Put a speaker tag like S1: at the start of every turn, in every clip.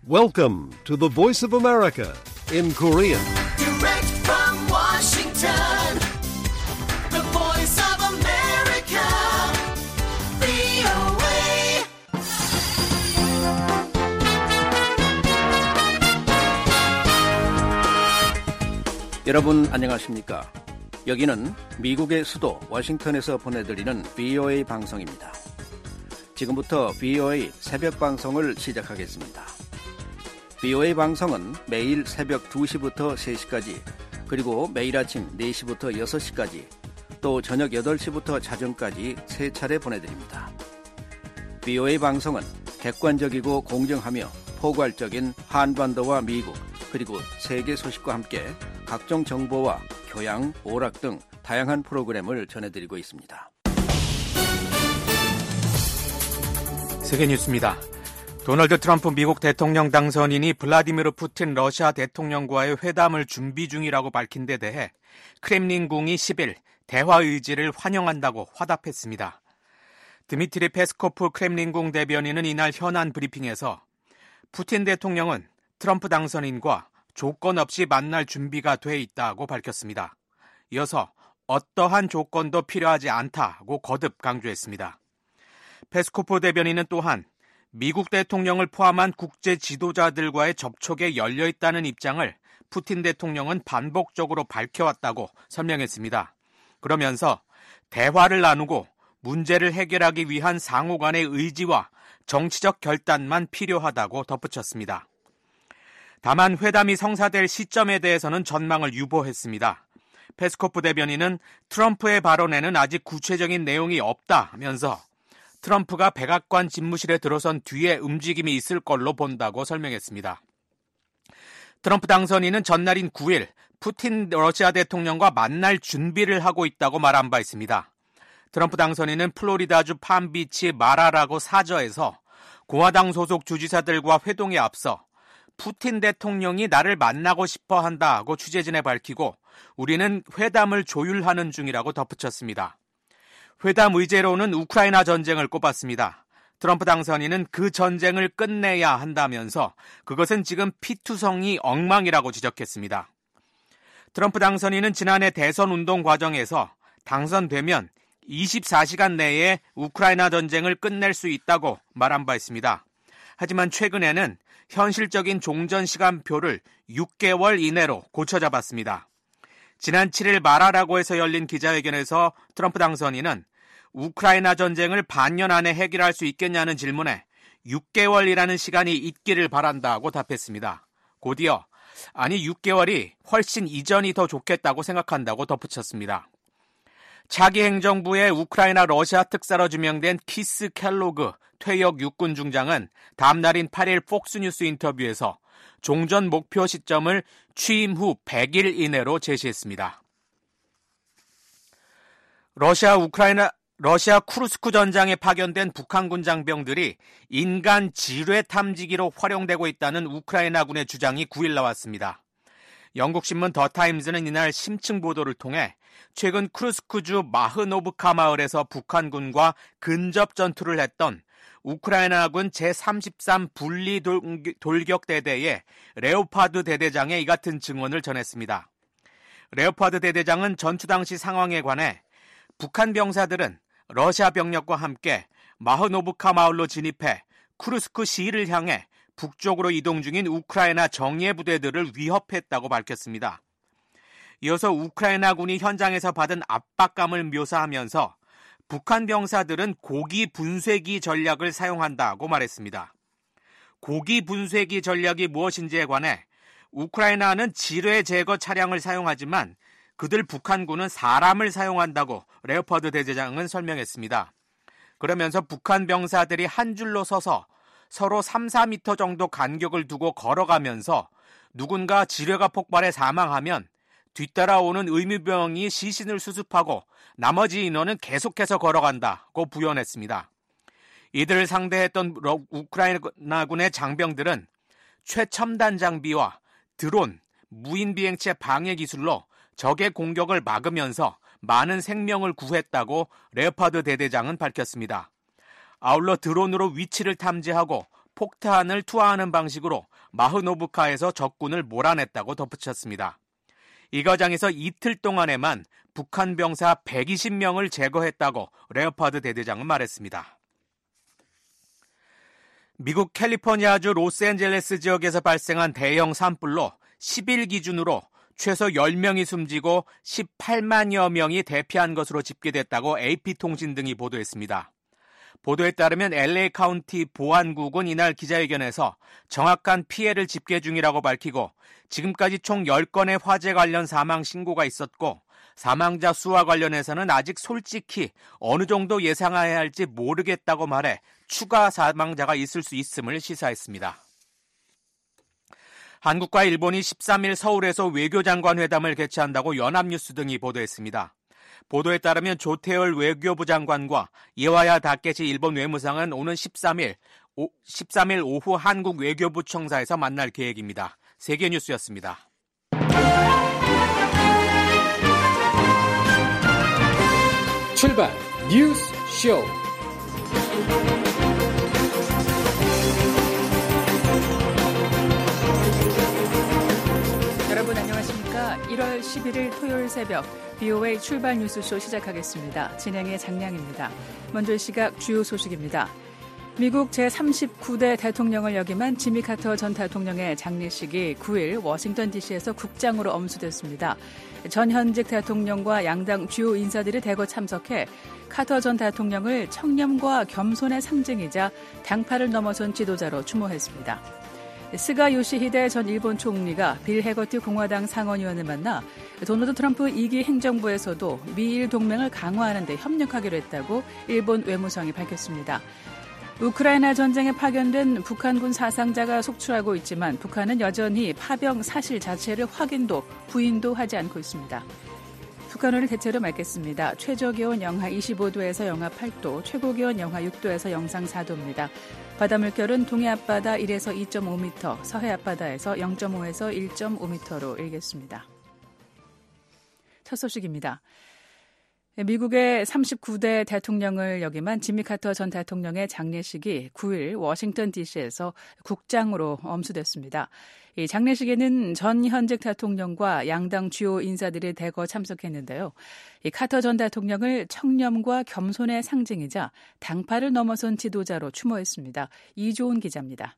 S1: Welcome to the Voice of America in Korean.
S2: Direct from Washington, the Voice of America, VOA.
S3: 여러분 안녕하십니까? 여기는 미국의 수도 워싱턴에서 보내드리는 VOA 방송입니다. 지금부터 VOA 새벽 방송을 시작하겠습니다. VOA 방송은 매일 새벽 2시부터 3시까지, 그리고 매일 아침 4시부터 6시까지, 또 저녁 8시부터 자정까지 3차례 보내드립니다. VOA 방송은 객관적이고 공정하며 포괄적인 한반도와 미국, 그리고 세계 소식과 함께 각종 정보와 교양, 오락 등 다양한 프로그램을 전해드리고 있습니다.
S4: 세계 뉴스입니다. 도널드 트럼프 미국 대통령 당선인이 블라디미르 푸틴 러시아 대통령과의 회담을 준비 중이라고 밝힌 데 대해 크렘린궁이 10일 대화 의지를 환영한다고 화답했습니다. 드미트리 페스코프 크렘린궁 대변인은 이날 현안 브리핑에서 푸틴 대통령은 트럼프 당선인과 조건 없이 만날 준비가 돼 있다고 밝혔습니다. 이어서 어떠한 조건도 필요하지 않다고 거듭 강조했습니다. 페스코프 대변인은 또한 미국 대통령을 포함한 국제 지도자들과의 접촉에 열려있다는 입장을 푸틴 대통령은 반복적으로 밝혀왔다고 설명했습니다. 그러면서 대화를 나누고 문제를 해결하기 위한 상호 간의 의지와 정치적 결단만 필요하다고 덧붙였습니다. 다만 회담이 성사될 시점에 대해서는 전망을 유보했습니다. 페스코프 대변인은 트럼프의 발언에는 아직 구체적인 내용이 없다면서 트럼프가 백악관 집무실에 들어선 뒤에 움직임이 있을 걸로 본다고 설명했습니다. 트럼프 당선인은 전날인 9일 푸틴 러시아 대통령과 만날 준비를 하고 있다고 말한 바 있습니다. 트럼프 당선인은 플로리다주 팜비치 마라라고 사저에서 공화당 소속 주지사들과 회동에 앞서 푸틴 대통령이 나를 만나고 싶어 한다고 취재진에 밝히고 우리는 회담을 조율하는 중이라고 덧붙였습니다. 회담 의제로는 우크라이나 전쟁을 꼽았습니다. 트럼프 당선인은 그 전쟁을 끝내야 한다면서 그것은 지금 피투성이 엉망이라고 지적했습니다. 트럼프 당선인은 지난해 대선 운동 과정에서 당선되면 24시간 내에 우크라이나 전쟁을 끝낼 수 있다고 말한 바 있습니다. 하지만 최근에는 현실적인 종전 시간표를 6개월 이내로 고쳐잡았습니다. 지난 7일 마라라고에서 열린 기자회견에서 트럼프 당선인은 우크라이나 전쟁을 반년 안에 해결할 수 있겠냐는 질문에 6개월이라는 시간이 있기를 바란다고 답했습니다. 곧이어 아니 6개월이 훨씬 이전이 더 좋겠다고 생각한다고 덧붙였습니다. 차기 행정부의 우크라이나 러시아 특사로 지명된 키스 켈로그 퇴역 육군 중장은 다음 날인 8일 폭스뉴스 인터뷰에서 종전 목표 시점을 취임 후 100일 이내로 제시했습니다. 러시아 쿠르스크 전장에 파견된 북한군 장병들이 인간 지뢰 탐지기로 활용되고 있다는 우크라이나군의 주장이 9일 나왔습니다. 영국 신문 더 타임즈는 이날 심층 보도를 통해 최근 쿠르스크주 마흐노브카 마을에서 북한군과 근접 전투를 했던 우크라이나군 제33 분리 돌격대대의 레오파드 대대장의 이 같은 증언을 전했습니다. 레오파드 대대장은 전투 당시 상황에 관해 북한 병사들은 러시아 병력과 함께 마흐노브카 마을로 진입해 쿠르스크 시를 향해 북쪽으로 이동 중인 우크라이나 정예 부대들을 위협했다고 밝혔습니다. 이어서 우크라이나군이 현장에서 받은 압박감을 묘사하면서 북한 병사들은 고기 분쇄기 전략을 사용한다고 말했습니다. 고기 분쇄기 전략이 무엇인지에 관해 우크라이나는 지뢰 제거 차량을 사용하지만 그들 북한군은 사람을 사용한다고 레오파드 대대장은 설명했습니다. 그러면서 북한 병사들이 한 줄로 서서 서로 3-4m 정도 간격을 두고 걸어가면서 누군가 지뢰가 폭발해 사망하면 뒤따라오는 의무병이 시신을 수습하고 나머지 인원은 계속해서 걸어간다고 부연했습니다. 이들을 상대했던 우크라이나군의 장병들은 최첨단 장비와 드론, 무인 비행체 방해 기술로 적의 공격을 막으면서 많은 생명을 구했다고 레오파드 대대장은 밝혔습니다. 아울러 드론으로 위치를 탐지하고 폭탄을 투하하는 방식으로 마흐노브카에서 적군을 몰아냈다고 덧붙였습니다. 이 과정에서 이틀 동안에만 북한 병사 120명을 제거했다고 레오파드 대대장은 말했습니다. 미국 캘리포니아주 로스앤젤레스 지역에서 발생한 대형 산불로 10일 기준으로 최소 10명이 숨지고 18만여 명이 대피한 것으로 집계됐다고 AP통신 등이 보도했습니다. 보도에 따르면 LA 카운티 보안국은 이날 기자회견에서 정확한 피해를 집계 중이라고 밝히고 지금까지 총 10건의 화재 관련 사망 신고가 있었고 사망자 수와 관련해서는 아직 솔직히 어느 정도 예상해야 할지 모르겠다고 말해 추가 사망자가 있을 수 있음을 시사했습니다. 한국과 일본이 13일 서울에서 외교장관 회담을 개최한다고 연합뉴스 등이 보도했습니다. 보도에 따르면 조태열 외교부 장관과 이와야 다케시 일본 외무상은 오는 13일 오후 한국 외교부 청사에서 만날 계획입니다. 세계뉴스였습니다.
S5: 출발 뉴스 쇼.
S6: 여러분 안녕하십니까? 1월 11일 토요일 새벽 VOA 출발 뉴스쇼 시작하겠습니다. 진행의 장량입니다. 먼저 이 시각 주요 소식입니다. 미국 제39대 대통령을 역임한 지미 카터 전 대통령의 장례식이 9일 워싱턴 DC에서 국장으로 엄수됐습니다. 전 현직 대통령과 양당 주요 인사들이 대거 참석해 카터 전 대통령을 청렴과 겸손의 상징이자 당파를 넘어선 지도자로 추모했습니다. 스가 요시히데 전 일본 총리가 빌 해거티 공화당 상원의원을 만나 도널드 트럼프 2기 행정부에서도 미일 동맹을 강화하는 데 협력하기로 했다고 일본 외무성이 밝혔습니다. 우크라이나 전쟁에 파견된 북한군 사상자가 속출하고 있지만 북한은 여전히 파병 사실 자체를 확인도 부인도 하지 않고 있습니다. 북한어를 대체로 맑겠습니다. 최저기온 영하 25도에서 영하 8도, 최고기온 영하 6도에서 영상 4도입니다. 바다 물결은 동해 앞바다 1에서 2.5m, 서해 앞바다에서 0.5에서 1.5m로 일겠습니다. 첫 소식입니다. 미국의 39대 대통령을 역임한 지미 카터 전 대통령의 장례식이 9일 워싱턴 DC에서 국장으로 엄수됐습니다. 이 장례식에는 전 현직 대통령과 양당 주요 인사들이 대거 참석했는데요. 이 카터 전 대통령을 청렴과 겸손의 상징이자 당파를 넘어선 지도자로 추모했습니다. 이조은 기자입니다.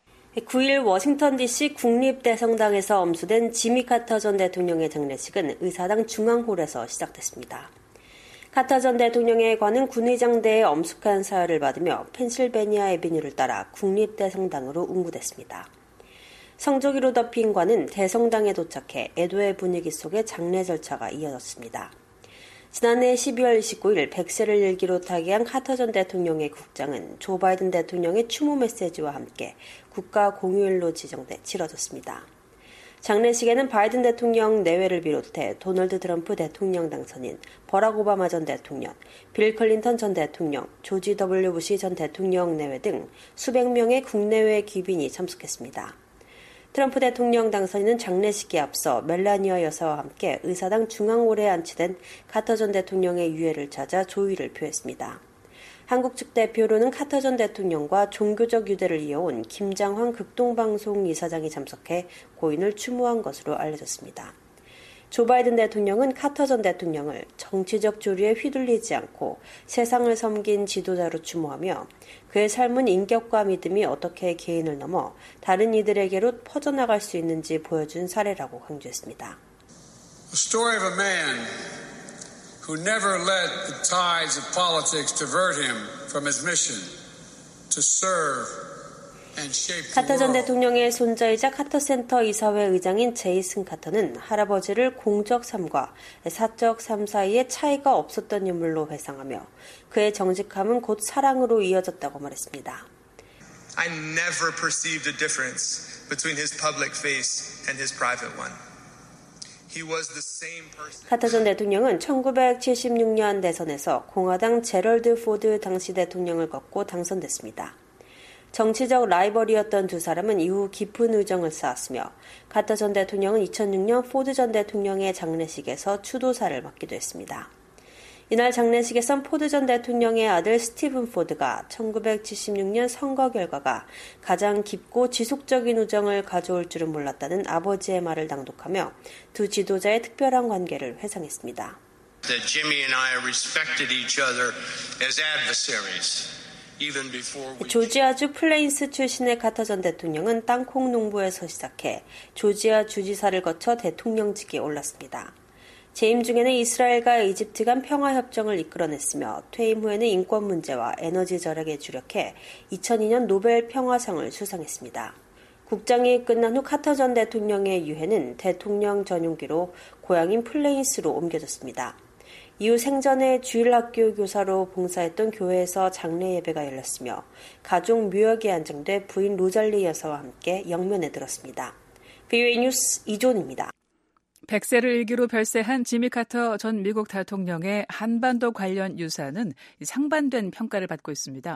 S7: 9일 워싱턴 DC 국립대성당에서 엄수된 지미 카터 전 대통령의 장례식은 의사당 중앙홀에서 시작됐습니다. 카터 전 대통령의 관은 군의장대의 엄숙한 사열을 받으며 펜실베니아 애비뉴를 따라 국립대성당으로 운구됐습니다. 성조기로 덮인 관은 대성당에 도착해 애도의 분위기 속에 장례 절차가 이어졌습니다. 지난해 12월 29일 100세를 일기로 타계한 카터 전 대통령의 국장은 조 바이든 대통령의 추모 메시지와 함께 국가 공휴일로 지정돼 치러졌습니다. 장례식에는 바이든 대통령 내외를 비롯해 도널드 트럼프 대통령 당선인, 버락 오바마 전 대통령, 빌 클린턴 전 대통령, 조지 W. 부시 전 대통령 내외 등 수백 명의 국내외 귀빈이 참석했습니다. 트럼프 대통령 당선인은 장례식에 앞서 멜라니아 여사와 함께 의사당 중앙홀에 안치된 카터 전 대통령의 유해를 찾아 조의를 표했습니다. 한국 측 대표로는 카터 전 대통령과 종교적 유대를 이어온 김장환 극동방송 이사장이 참석해 고인을 추모한 것으로 알려졌습니다. 조 바이든 대통령은 카터 전 대통령을 정치적 조류에 휘둘리지 않고 세상을 섬긴 지도자로 추모하며 그의 삶은 인격과 믿음이 어떻게 개인을 넘어 다른 이들에게로 퍼져나갈 수 있는지 보여준 사례라고 강조했습니다.
S8: The story of a man who never let the tides of politics divert him from his mission to serve and shape the
S7: 카터 전
S8: world.
S7: 대통령의 손자이자 카터센터 이사회 의장인 제이슨 카터는 할아버지를 공적 삶과 사적 삶 사이에 차이가 없었던 인물로 회상하며 그의 정직함은 곧 사랑으로 이어졌다고 말했습니다.
S9: I never perceived a difference between his public face and his private one.
S7: 카터 전 대통령은 1976년 대선에서 공화당 제럴드 포드 당시 대통령을 꺾고 당선됐습니다. 정치적 라이벌이었던 두 사람은 이후 깊은 우정을 쌓았으며 카터 전 대통령은 2006년 포드 전 대통령의 장례식에서 추도사를 맡기도 했습니다. 이날 장례식에선 포드 전 대통령의 아들 스티븐 포드가 1976년 선거 결과가 가장 깊고 지속적인 우정을 가져올 줄은 몰랐다는 아버지의 말을 낭독하며 두 지도자의 특별한 관계를 회상했습니다.
S10: That Jimmy and I respected each other as adversaries.
S7: 조지아주 플레인스 출신의 카터 전 대통령은 땅콩 농부에서 시작해 조지아 주지사를 거쳐 대통령직에 올랐습니다. 재임 중에는 이스라엘과 이집트 간 평화협정을 이끌어냈으며 퇴임 후에는 인권 문제와 에너지 절약에 주력해 2002년 노벨 평화상을 수상했습니다. 국장이 끝난 후 카터 전 대통령의 유해는 대통령 전용기로 고향인 플레인스로 옮겨졌습니다. 이후 생전에 주일학교 교사로 봉사했던 교회에서 장례 예배가 열렸으며 가족 묘역에 안정돼 부인 로잘리 여사와 함께 영면에 들었습니다. VOA 뉴스 이존입니다.
S6: 100세를 일기로 별세한 지미 카터 전 미국 대통령의 한반도 관련 유산은 상반된 평가를 받고 있습니다.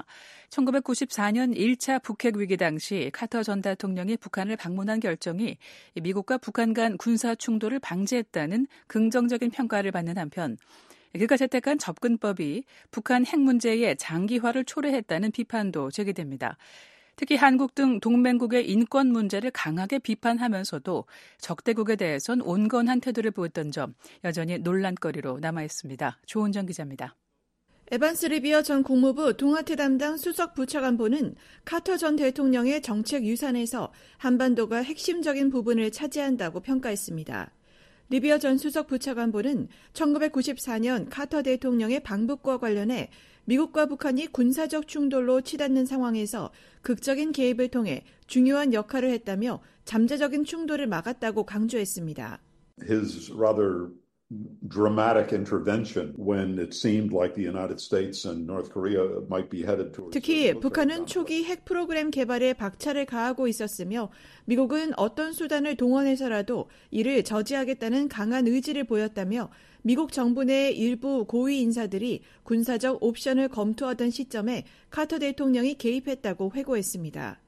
S6: 1994년 1차 북핵 위기 당시 카터 전 대통령이 북한을 방문한 결정이 미국과 북한 간 군사 충돌을 방지했다는 긍정적인 평가를 받는 한편 그가 채택한 접근법이 북한 핵 문제의 장기화를 초래했다는 비판도 제기됩니다. 특히 한국 등 동맹국의 인권 문제를 강하게 비판하면서도 적대국에 대해선 온건한 태도를 보였던 점 여전히 논란거리로 남아있습니다. 조은정 기자입니다.
S11: 에반스 리비어 전 국무부 동아태 담당 수석 부차관보는 카터 전 대통령의 정책 유산에서 한반도가 핵심적인 부분을 차지한다고 평가했습니다. 리비어 전 수석 부차관보는 1994년 카터 대통령의 방북과 관련해 미국과 북한이 군사적 충돌로 치닫는 상황에서 극적인 개입을 통해 중요한 역할을 했다며 잠재적인 충돌을 막았다고 강조했습니다.
S12: His rather dramatic intervention when it seemed like the United States and North Korea might be headed towards
S11: 특히 북한은 초기 핵 프로그램 개발에 박차를 가하고 있었으며 미국은 어떤 수단을 동원해서라도 이를 저지하겠다는 강한 의지를 보였다며 미국 정부 내 일부 고위 인사들이 군사적 옵션을 검토하던 시점에 카터 대통령이 개입했다고 회고했습니다.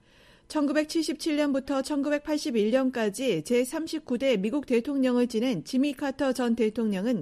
S11: 1977년부터 1981년까지 제39대 미국 대통령을 지낸 지미 카터 전 대통령은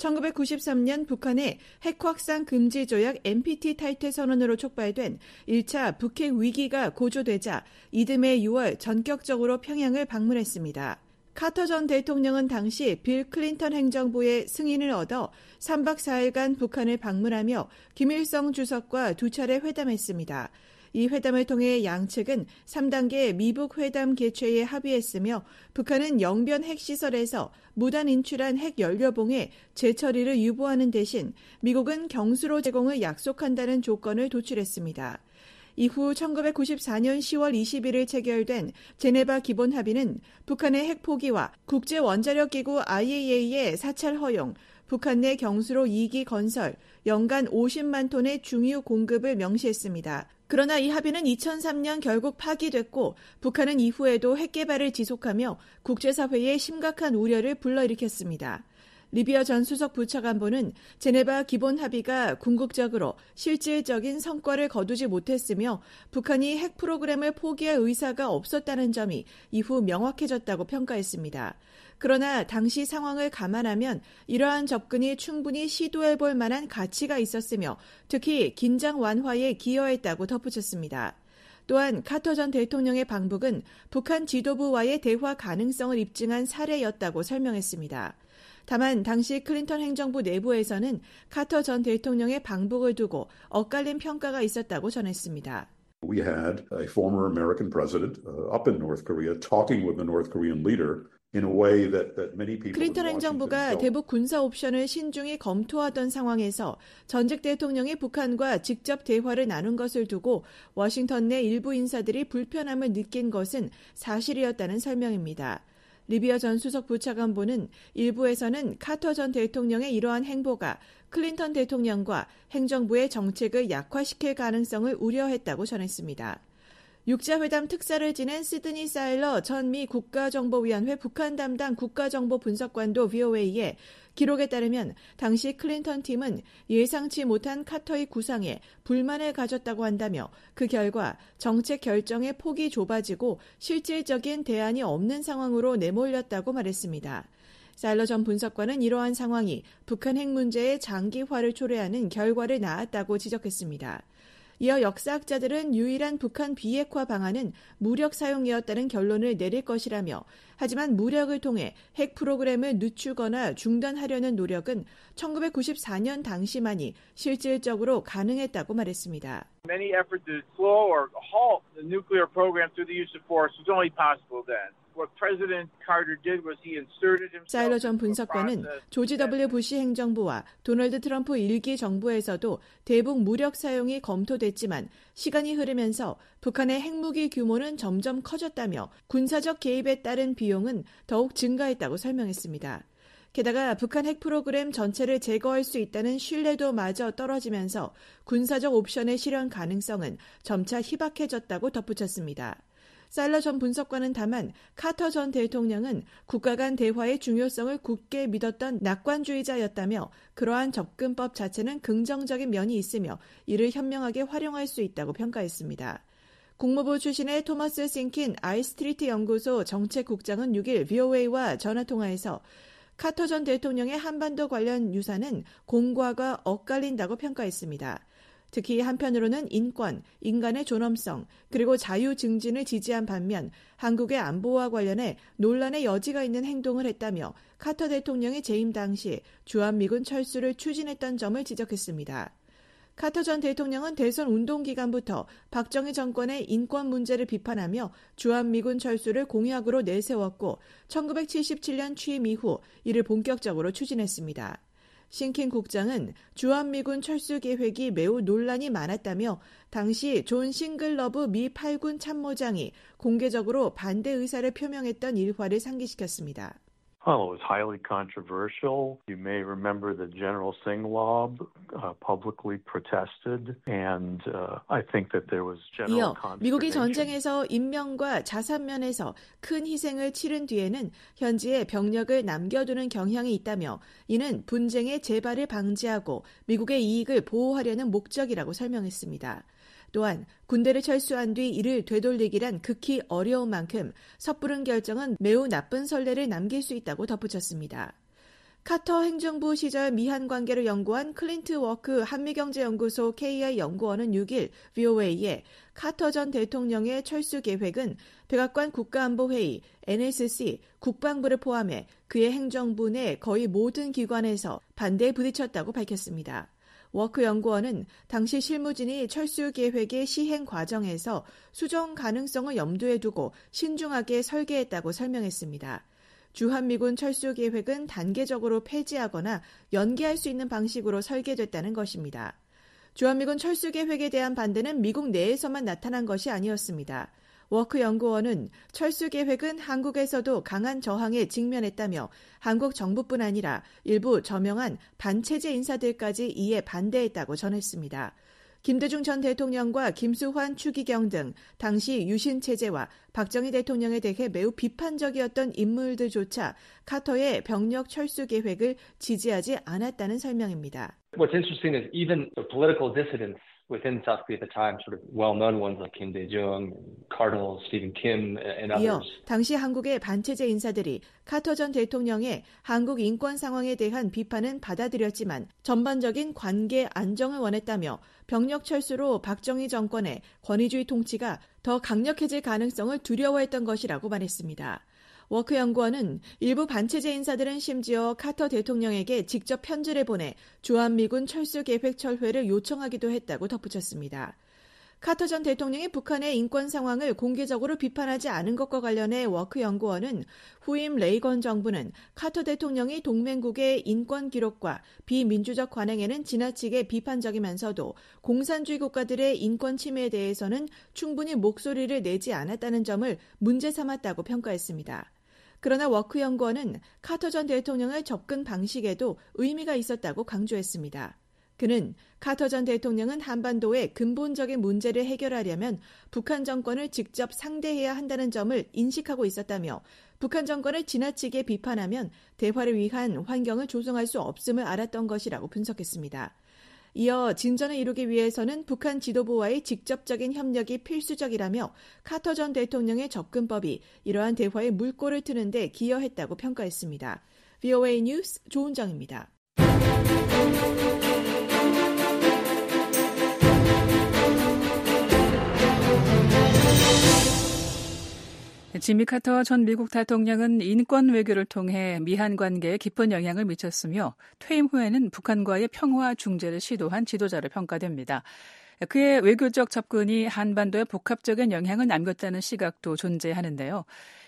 S11: 1993년 북한의 핵 확산 금지 조약 NPT 탈퇴 선언으로 촉발된 1차 북핵 위기가 고조되자 이듬해 6월 전격적으로 평양을 방문했습니다. 카터 전 대통령은 당시 빌 클린턴 행정부의 승인을 얻어 3박 4일간 북한을 방문하며 김일성 주석과 두 차례 회담했습니다. 이 회담을 통해 양측은 3단계 미북 회담 개최에 합의했으며 북한은 영변 핵시설에서 무단 인출한 핵 연료봉의 재처리를 유보하는 대신 미국은 경수로 제공을 약속한다는 조건을 도출했습니다. 이후 1994년 10월 20일에 체결된 제네바 기본 합의는 북한의 핵 포기와 국제원자력기구 IAEA의 사찰 허용, 북한 내 경수로 2기 건설, 연간 50만 톤의 중유 공급을 명시했습니다. 그러나 이 합의는 2003년 결국 파기됐고 북한은 이후에도 핵 개발을 지속하며 국제사회에 심각한 우려를 불러일으켰습니다. 리비어 전 수석 부차관보는 제네바 기본 합의가 궁극적으로 실질적인 성과를 거두지 못했으며 북한이 핵 프로그램을 포기할 의사가 없었다는 점이 이후 명확해졌다고 평가했습니다. 그러나 당시 상황을 감안하면 이러한 접근이 충분히 시도해볼 만한 가치가 있었으며 특히 긴장 완화에 기여했다고 덧붙였습니다. 또한 카터 전 대통령의 방북은 북한 지도부와의 대화 가능성을 입증한 사례였다고 설명했습니다. 다만 당시 클린턴 행정부 내부에서는 카터 전 대통령의 방북을 두고 엇갈린 평가가 있었다고 전했습니다.
S12: We had a former American president up in North Korea talking with the North Korean leader in a way that many people
S11: 클린턴 행정부가 대북 군사 옵션을 신중히 검토하던 상황에서 전직 대통령이 북한과 직접 대화를 나눈 것을 두고 워싱턴 내 일부 인사들이 불편함을 느낀 것은 사실이었다는 설명입니다. 리비어 전 수석 부차관보는 일부에서는 카터 전 대통령의 이러한 행보가 클린턴 대통령과 행정부의 정책을 약화시킬 가능성을 우려했다고 전했습니다. 육자회담 특사를 지낸 시드니 사일러 전 미 국가정보위원회 북한 담당 국가정보분석관도 VOA에 기록에 따르면 당시 클린턴 팀은 예상치 못한 카터의 구상에 불만을 가졌다고 한다며 그 결과 정책 결정의 폭이 좁아지고 실질적인 대안이 없는 상황으로 내몰렸다고 말했습니다. 사일러 전 분석관은 이러한 상황이 북한 핵 문제의 장기화를 초래하는 결과를 낳았다고 지적했습니다. 이어 역사학자들은 유일한 북한 비핵화 방안은 무력 사용이었다는 결론을 내릴 것이라며 하지만 무력을 통해 핵 프로그램을 늦추거나 중단하려는 노력은 1994년 당시만이 실질적으로 가능했다고 말했습니다.
S13: Any effort to slow or halt the nuclear program through the use of force was only possible then. What President Carter did was he inserted himself.
S11: 사일러 전 분석관은 조지 W. 부시 행정부와 도널드 트럼프 1기 정부에서도 대북 무력 사용이 검토됐지만 시간이 흐르면서 북한의 핵무기 규모는 점점 커졌다며 군사적 개입에 따른 비용은 더욱 증가했다고 설명했습니다. 게다가 북한 핵 프로그램 전체를 제거할 수 있다는 신뢰도마저 떨어지면서 군사적 옵션의 실현 가능성은 점차 희박해졌다고 덧붙였습니다. 사일러 전 분석관은 다만 카터 전 대통령은 국가 간 대화의 중요성을 굳게 믿었던 낙관주의자였다며 그러한 접근법 자체는 긍정적인 면이 있으며 이를 현명하게 활용할 수 있다고 평가했습니다. 국무부 출신의 토머스 싱킨 아이스트리트 연구소 정책국장은 6일 VOA와 전화통화에서 카터 전 대통령의 한반도 관련 유사는 공과가 엇갈린다고 평가했습니다. 특히 한편으로는 인권, 인간의 존엄성, 그리고 자유 증진을 지지한 반면 한국의 안보와 관련해 논란의 여지가 있는 행동을 했다며 카터 대통령의 재임 당시 주한미군 철수를 추진했던 점을 지적했습니다. 카터 전 대통령은 대선 운동 기간부터 박정희 정권의 인권 문제를 비판하며 주한미군 철수를 공약으로 내세웠고 1977년 취임 이후 이를 본격적으로 추진했습니다. 싱킨 국장은 주한미군 철수 계획이 매우 논란이 많았다며 당시 존 싱글러브 미 8군 참모장이 공개적으로 반대 의사를 표명했던 일화를 상기시켰습니다.
S14: Well, it was highly controversial. You may remember that General Singlaub publicly protested, and I think that there was general
S11: consternation. 미국이 전쟁에서 인명과 자산 면에서 큰 희생을 치른 뒤에는 현지에 병력을 남겨두는 경향이 있다며 이는 분쟁의 재발을 방지하고 미국의 이익을 보호하려는 목적이라고 설명했습니다. 또한 군대를 철수한 뒤 이를 되돌리기란 극히 어려운 만큼 섣부른 결정은 매우 나쁜 선례를 남길 수 있다고 덧붙였습니다. 카터 행정부 시절 미한 관계를 연구한 클린트 워크 한미경제연구소 KI 연구원은 6일 VOA에 카터 전 대통령의 철수 계획은 백악관 국가안보회의, NSC, 국방부를 포함해 그의 행정부 내 거의 모든 기관에서 반대에 부딪혔다고 밝혔습니다. 워크 연구원은 당시 실무진이 철수 계획의 시행 과정에서 수정 가능성을 염두에 두고 신중하게 설계했다고 설명했습니다. 주한미군 철수 계획은 단계적으로 폐지하거나 연기할 수 있는 방식으로 설계됐다는 것입니다. 주한미군 철수 계획에 대한 반대는 미국 내에서만 나타난 것이 아니었습니다. 워크 연구원은 철수 계획은 한국에서도 강한 저항에 직면했다며 한국 정부뿐 아니라 일부 저명한 반체제 인사들까지 이에 반대했다고 전했습니다. 김대중 전 대통령과 김수환, 추기경 등 당시 유신 체제와 박정희 대통령에 대해 매우 비판적이었던 인물들조차 카터의 병력 철수 계획을 지지하지 않았다는 설명입니다.
S15: What's interesting is even the political dissidents within South Korea at the time, sort of well-known ones like Kim Dae-jung, Cardinal Stephen Kim, and others.
S11: 이어 당시 한국의 반체제 인사들이 카터 전 대통령의 한국 인권 상황에 대한 비판은 받아들였지만 전반적인 관계 안정을 원했다며 병력 철수로 박정희 정권의 권위주의 통치가 더 강력해질 가능성을 두려워했던 것이라고 말했습니다. 워크 연구원은 일부 반체제 인사들은 심지어 카터 대통령에게 직접 편지를 보내 주한미군 철수 계획 철회를 요청하기도 했다고 덧붙였습니다. 카터 전 대통령이 북한의 인권 상황을 공개적으로 비판하지 않은 것과 관련해 워크 연구원은 후임 레이건 정부는 카터 대통령이 동맹국의 인권 기록과 비민주적 관행에는 지나치게 비판적이면서도 공산주의 국가들의 인권 침해에 대해서는 충분히 목소리를 내지 않았다는 점을 문제 삼았다고 평가했습니다. 그러나 워크 연구원은 카터 전 대통령의 접근 방식에도 의미가 있었다고 강조했습니다. 그는 카터 전 대통령은 한반도의 근본적인 문제를 해결하려면 북한 정권을 직접 상대해야 한다는 점을 인식하고 있었다며 북한 정권을 지나치게 비판하면 대화를 위한 환경을 조성할 수 없음을 알았던 것이라고 분석했습니다. 이어 진전을 이루기 위해서는 북한 지도부와의 직접적인 협력이 필수적이라며 카터 전 대통령의 접근법이 이러한 대화에 물꼬를 트는 데 기여했다고 평가했습니다. VOA 뉴스 조은정입니다.
S6: 지미 카터 전 미국 대통령은 인권 외교를 통해 미한 관계에 깊은 영향을 미쳤으며 퇴임 후에는 북한과의 평화 중재를 시도한 지도자로 평가됩니다. 그의 외교적 접근이 한반도에 복합적인 영향을 남겼다는 시각도 존재하는데요.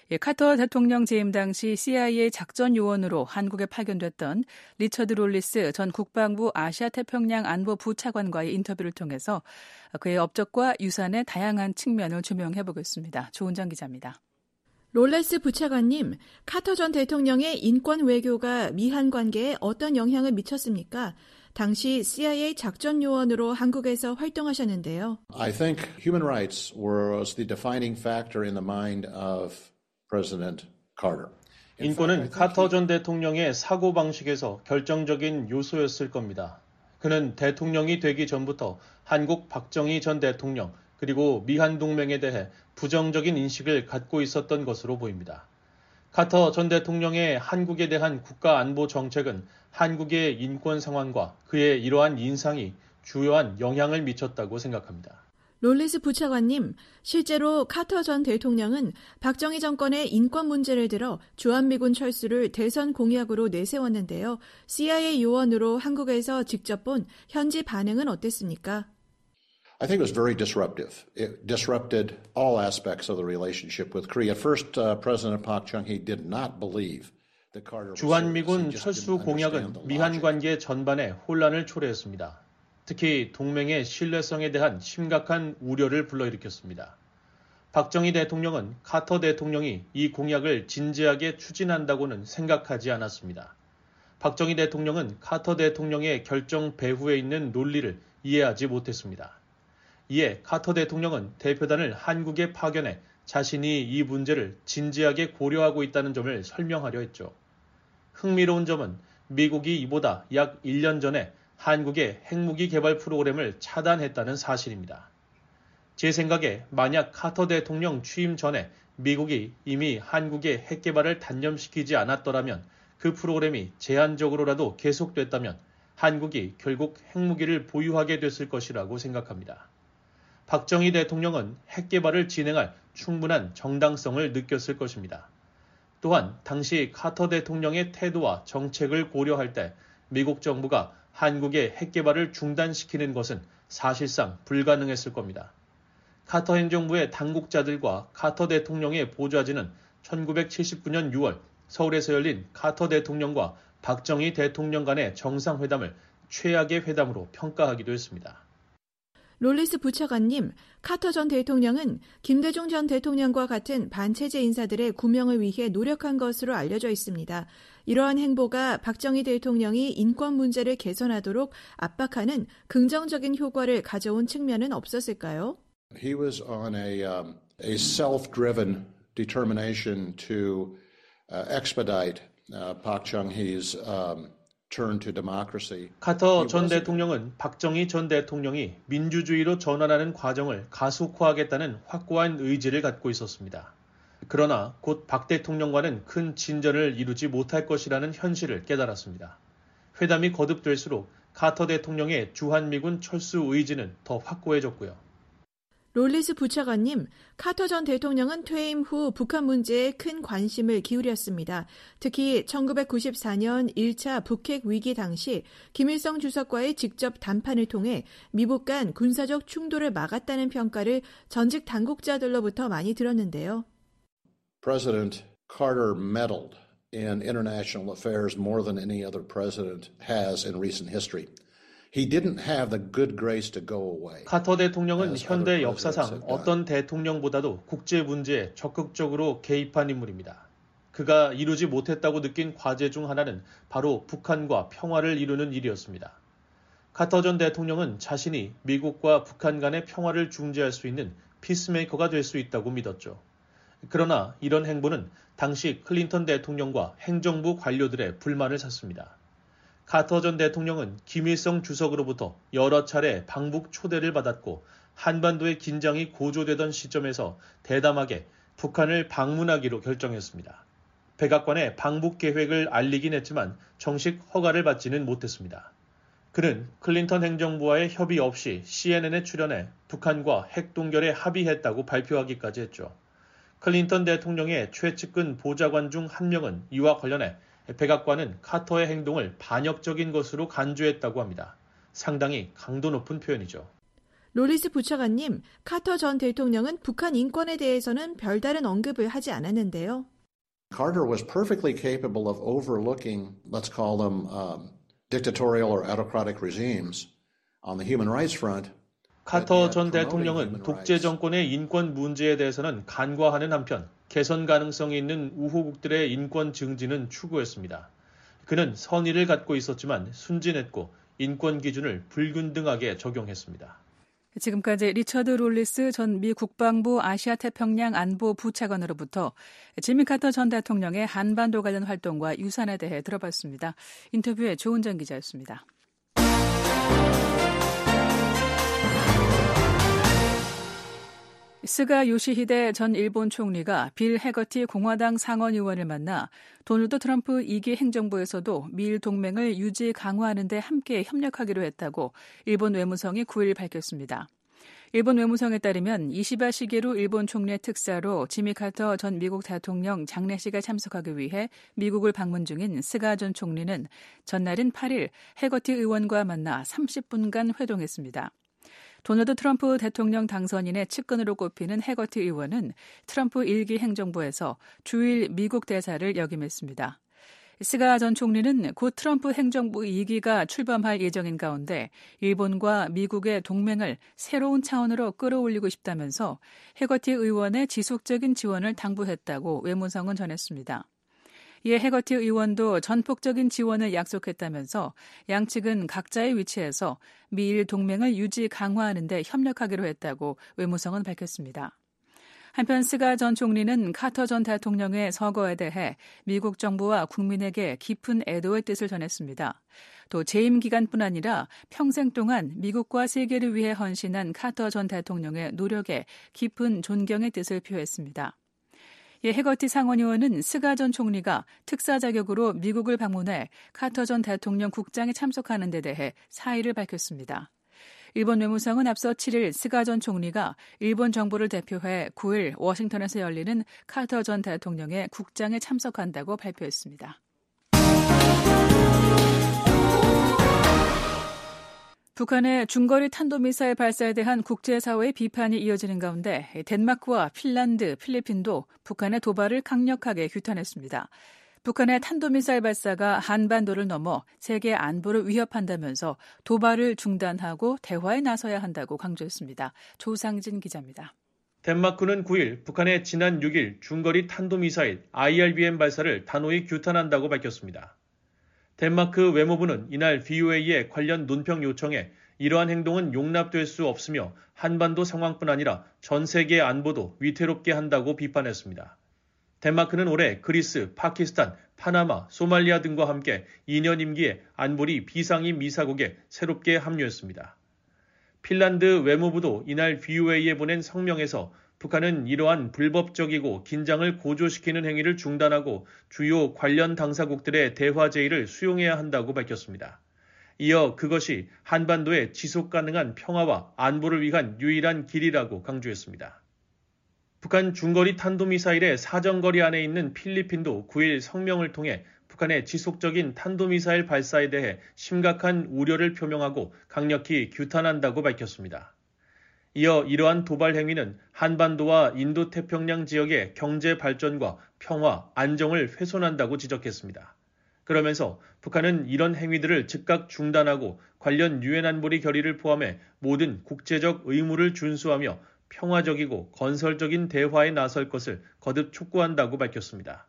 S6: 카터 대통령 재임 당시 CIA 작전 요원으로 한국에 파견됐던 리처드 롤리스 전 국방부 아시아태평양 안보부 차관과의 인터뷰를 통해서 그의 업적과 유산의 다양한 측면을 조명해 보겠습니다. 조은정 기자입니다.
S11: 롤레스 부차관님, 카터 전 대통령의 인권 외교가 미한 관계에 어떤 영향을 미쳤습니까? 당시 CIA 작전 요원으로 한국에서 활동하셨는데요.
S16: I think human rights was the defining factor in the mind of President Carter.
S17: 인권은 카터 전 대통령의 사고방식에서 결정적인 요소였을 겁니다. 그는 대통령이 되기 전부터 한국 박정희 전 대통령 그리고 미한 동맹에 대해 부정적인 인식을 갖고 있었던 것으로 보입니다. 카터 전 대통령의 한국에 대한 국가 안보 정책은 한국의 인권 상황과 그의 이러한 인상이 주요한 영향을 미쳤다고 생각합니다.
S11: 롤리스 부차관님, 실제로 카터 전 대통령은 박정희 정권의 인권 문제를 들어 주한미군 철수를 대선 공약으로 내세웠는데요. CIA 요원으로 한국에서 직접 본 현지 반응은 어땠습니까?
S16: I think it was very disruptive. It disrupted all aspects of the relationship with Korea. At first, President Park Chung-hee did not believe that Carter was
S17: 주한미군 철수 공약은 미한 관계 전반에 혼란을 초래했습니다. 특히 동맹의 신뢰성에 대한 심각한 우려를 불러일으켰습니다. 박정희 대통령은 카터 대통령이 이 공약을 진지하게 추진한다고는 생각하지 않았습니다. 박정희 대통령은 카터 대통령의 결정 배후에 있는 논리를 이해하지 못했습니다. 이에 카터 대통령은 대표단을 한국에 파견해 자신이 이 문제를 진지하게 고려하고 있다는 점을 설명하려 했죠. 흥미로운 점은 미국이 이보다 약 1년 전에 한국의 핵무기 개발 프로그램을 차단했다는 사실입니다. 제 생각에 만약 카터 대통령 취임 전에 미국이 이미 한국의 핵 개발을 단념시키지 않았더라면 그 프로그램이 제한적으로라도 계속됐다면 한국이 결국 핵무기를 보유하게 됐을 것이라고 생각합니다. 박정희 대통령은 핵 개발을 진행할 충분한 정당성을 느꼈을 것입니다. 또한 당시 카터 대통령의 태도와 정책을 고려할 때 미국 정부가 한국의 핵 개발을 중단시키는 것은 사실상 불가능했을 겁니다. 카터 행정부의 당국자들과 카터 대통령의 보좌진은 1979년 6월 서울에서 열린 카터 대통령과 박정희 대통령 간의 정상회담을 최악의 회담으로 평가하기도 했습니다.
S11: 롤리스 부차관님, 카터 전 대통령은 김대중 전 대통령과 같은 반체제 인사들의 구명을 위해 노력한 것으로 알려져 있습니다. 이러한 행보가 박정희 대통령이 인권 문제를 개선하도록 압박하는 긍정적인 효과를 가져온 측면은 없었을까요?
S16: He was on a self-driven determination to expedite Park Chung-hee's turn to democracy.
S17: 카터 전 대통령은 박정희 전 대통령이 민주주의로 전환하는 과정을 가속화하겠다는 확고한 의지를 갖고 있었습니다. 그러나 곧 박 대통령과는 큰 진전을 이루지 못할 것이라는 현실을 깨달았습니다. 회담이 거듭될수록 카터 대통령의 주한미군 철수 의지는 더 확고해졌고요.
S11: 롤리스 부차관님, 카터 전 대통령은 퇴임 후 북한 문제에 큰 관심을 기울였습니다. 특히 1994년 1차 북핵 위기 당시 김일성 주석과의 직접談判을 통해 미북 간 군사적 충돌을 막았다는 평가를 전직 당국자들로부터 많이 들었는데요.
S16: President Carter meddled in international affairs more than any other president has in recent history. He didn't have the good grace to go away.
S17: 카터 대통령은 현대 역사상 어떤 대통령보다도 국제 문제에 적극적으로 개입한 인물입니다. 그가 이루지 못했다고 느낀 과제 중 하나는 바로 북한과 평화를 이루는 일이었습니다. 카터 전 대통령은 자신이 미국과 북한 간의 평화를 중재할 수 있는 피스메이커가 될 수 있다고 믿었죠. 그러나 이런 행보는 당시 클린턴 대통령과 행정부 관료들의 불만을 샀습니다. 카터 전 대통령은 김일성 주석으로부터 여러 차례 방북 초대를 받았고 한반도의 긴장이 고조되던 시점에서 대담하게 북한을 방문하기로 결정했습니다. 백악관에 방북 계획을 알리긴 했지만 정식 허가를 받지는 못했습니다. 그는 클린턴 행정부와의 협의 없이 CNN에 출연해 북한과 핵 동결에 합의했다고 발표하기까지 했죠. 클린턴 대통령의 최측근 보좌관 중 한 명은 이와 관련해 백악관은 카터의 행동을 반역적인 것으로 간주했다고 합니다. 상당히 강도 높은 표현이죠.
S11: 롤리스 부차관님, 카터 전 대통령은 북한 인권에 대해서는 별다른 언급을 하지 않았는데요.
S16: Carter was perfectly capable of overlooking, let's call them dictatorial or autocratic regimes on the human rights front.
S17: 카터 전 대통령은 독재 정권의 인권 문제에 대해서는 간과하는 한편 개선 가능성이 있는 우호국들의 인권 증진은 추구했습니다. 그는 선의를 갖고 있었지만 순진했고 인권 기준을 불균등하게 적용했습니다.
S6: 지금까지 리처드 롤리스 전 미 국방부 아시아 태평양 안보 부차관으로부터 지미 카터 전 대통령의 한반도 관련 활동과 유산에 대해 들어봤습니다. 인터뷰에 조은정 기자였습니다. 스가 요시히데 전 일본 총리가 빌 해거티 공화당 상원 의원을 만나 도널드 트럼프 2기 행정부에서도 미일 동맹을 유지 강화하는 데 함께 협력하기로 했다고 일본 외무성이 9일 밝혔습니다. 일본 외무성에 따르면 이시바 시게루 일본 총리의 특사로 지미 카터 전 미국 대통령 장례식에 참석하기 위해 미국을 방문 중인 스가 전 총리는 전날인 8일 해거티 의원과 만나 30분간 회동했습니다. 도널드 트럼프 대통령 당선인의 측근으로 꼽히는 해거티 의원은 트럼프 1기 행정부에서 주일 미국 대사를 역임했습니다. 스가 전 총리는 곧 트럼프 행정부 2기가 출범할 예정인 가운데 일본과 미국의 동맹을 새로운 차원으로 끌어올리고 싶다면서 해거티 의원의 지속적인 지원을 당부했다고 외무성은 전했습니다. 이에 해거티 의원도 전폭적인 지원을 약속했다면서 양측은 각자의 위치에서 미일 동맹을 유지 강화하는 데 협력하기로 했다고 외무성은 밝혔습니다. 한편 스가 전 총리는 카터 전 대통령의 서거에 대해 미국 정부와 국민에게 깊은 애도의 뜻을 전했습니다. 또 재임 기간뿐 아니라 평생 동안 미국과 세계를 위해 헌신한 카터 전 대통령의 노력에 깊은 존경의 뜻을 표했습니다. 해거티 상원의원은 스가 전 총리가 특사 자격으로 미국을 방문해 카터 전 대통령 국장에 참석하는 데 대해 사의를 밝혔습니다. 일본 외무성은 앞서 7일 스가 전 총리가 일본 정부를 대표해 9일 워싱턴에서 열리는 카터 전 대통령의 국장에 참석한다고 발표했습니다. 북한의 중거리 탄도미사일 발사에 대한 국제사회의 비판이 이어지는 가운데 덴마크와 핀란드, 필리핀도 북한의 도발을 강력하게 규탄했습니다. 북한의 탄도미사일 발사가 한반도를 넘어 세계 안보를 위협한다면서 도발을 중단하고 대화에 나서야 한다고 강조했습니다. 조상진 기자입니다.
S17: 덴마크는 9일 북한의 지난 6일 중거리 탄도미사일 IRBM 발사를 단호히 규탄한다고 밝혔습니다. 덴마크 외무부는 이날 VOA에 관련 논평 요청에 이러한 행동은 용납될 수 없으며 한반도 상황뿐 아니라 전 세계 안보도 위태롭게 한다고 비판했습니다. 덴마크는 올해 그리스, 파키스탄, 파나마, 소말리아 등과 함께 2년 임기에 안보리 비상임 이사국에 새롭게 합류했습니다. 핀란드 외무부도 이날 VOA에 보낸 성명에서 북한은 이러한 불법적이고 긴장을 고조시키는 행위를 중단하고 주요 관련 당사국들의 대화 제의를 수용해야 한다고 밝혔습니다. 이어 그것이 한반도의 지속 가능한 평화와 안보를 위한 유일한 길이라고 강조했습니다. 북한 중거리 탄도미사일의 사정거리 안에 있는 필리핀도 9일 성명을 통해 북한의 지속적인 탄도미사일 발사에 대해 심각한 우려를 표명하고 강력히 규탄한다고 밝혔습니다. 이어 이러한 도발 행위는 한반도와 인도태평양 지역의 경제 발전과 평화, 안정을 훼손한다고 지적했습니다. 그러면서 북한은 이런 행위들을 즉각 중단하고 관련 유엔 안보리 결의를 포함해 모든 국제적 의무를 준수하며 평화적이고 건설적인 대화에 나설 것을 거듭 촉구한다고 밝혔습니다.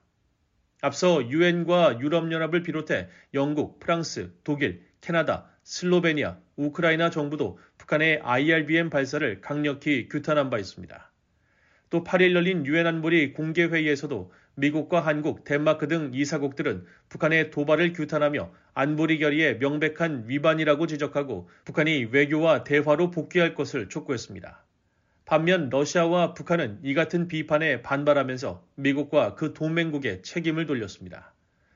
S17: 앞서 유엔과 유럽연합을 비롯해 영국, 프랑스, 독일, 캐나다, 슬로베니아, 우크라이나 정부도 북한의 IRBM 발사를 강력히 규탄한 바 있습니다. 또 8일 열린 유엔 안보리 공개회의에서도 미국과 한국, 덴마크 등 이사국들은 북한의 도발을 규탄하며 안보리 결의의 명백한 위반이라고 지적하고 북한이 외교와 대화로 복귀할 것을 촉구했습니다. 반면 러시아와 북한은 이 같은 비판에 반발하면서 미국과 그 동맹국에 책임을 돌렸습니다.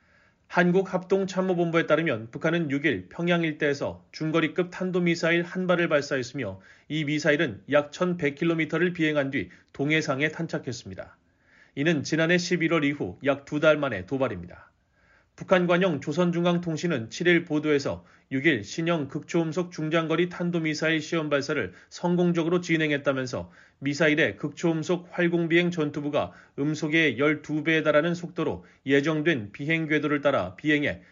S17: 한국합동참모본부에 따르면 북한은 6일 평양 일대에서 중거리급 탄도미사일 한 발을 발사했으며 이 미사일은 약 1100km를 비행한 뒤 동해상에 탄착했습니다. 이는 지난해 11월 이후 약 2달 만의 도발입니다. 북한 관영 조선중앙통신은 7일 보도에서 6일 신형 극초음속 중장거리 탄도미사일 시험 발사를 성공적으로 진행했다면서 미사일의 극초음속 활공비행 전투부가 음속의 12배에 달하는 속도로 예정된 비행 궤도를 따라 비행해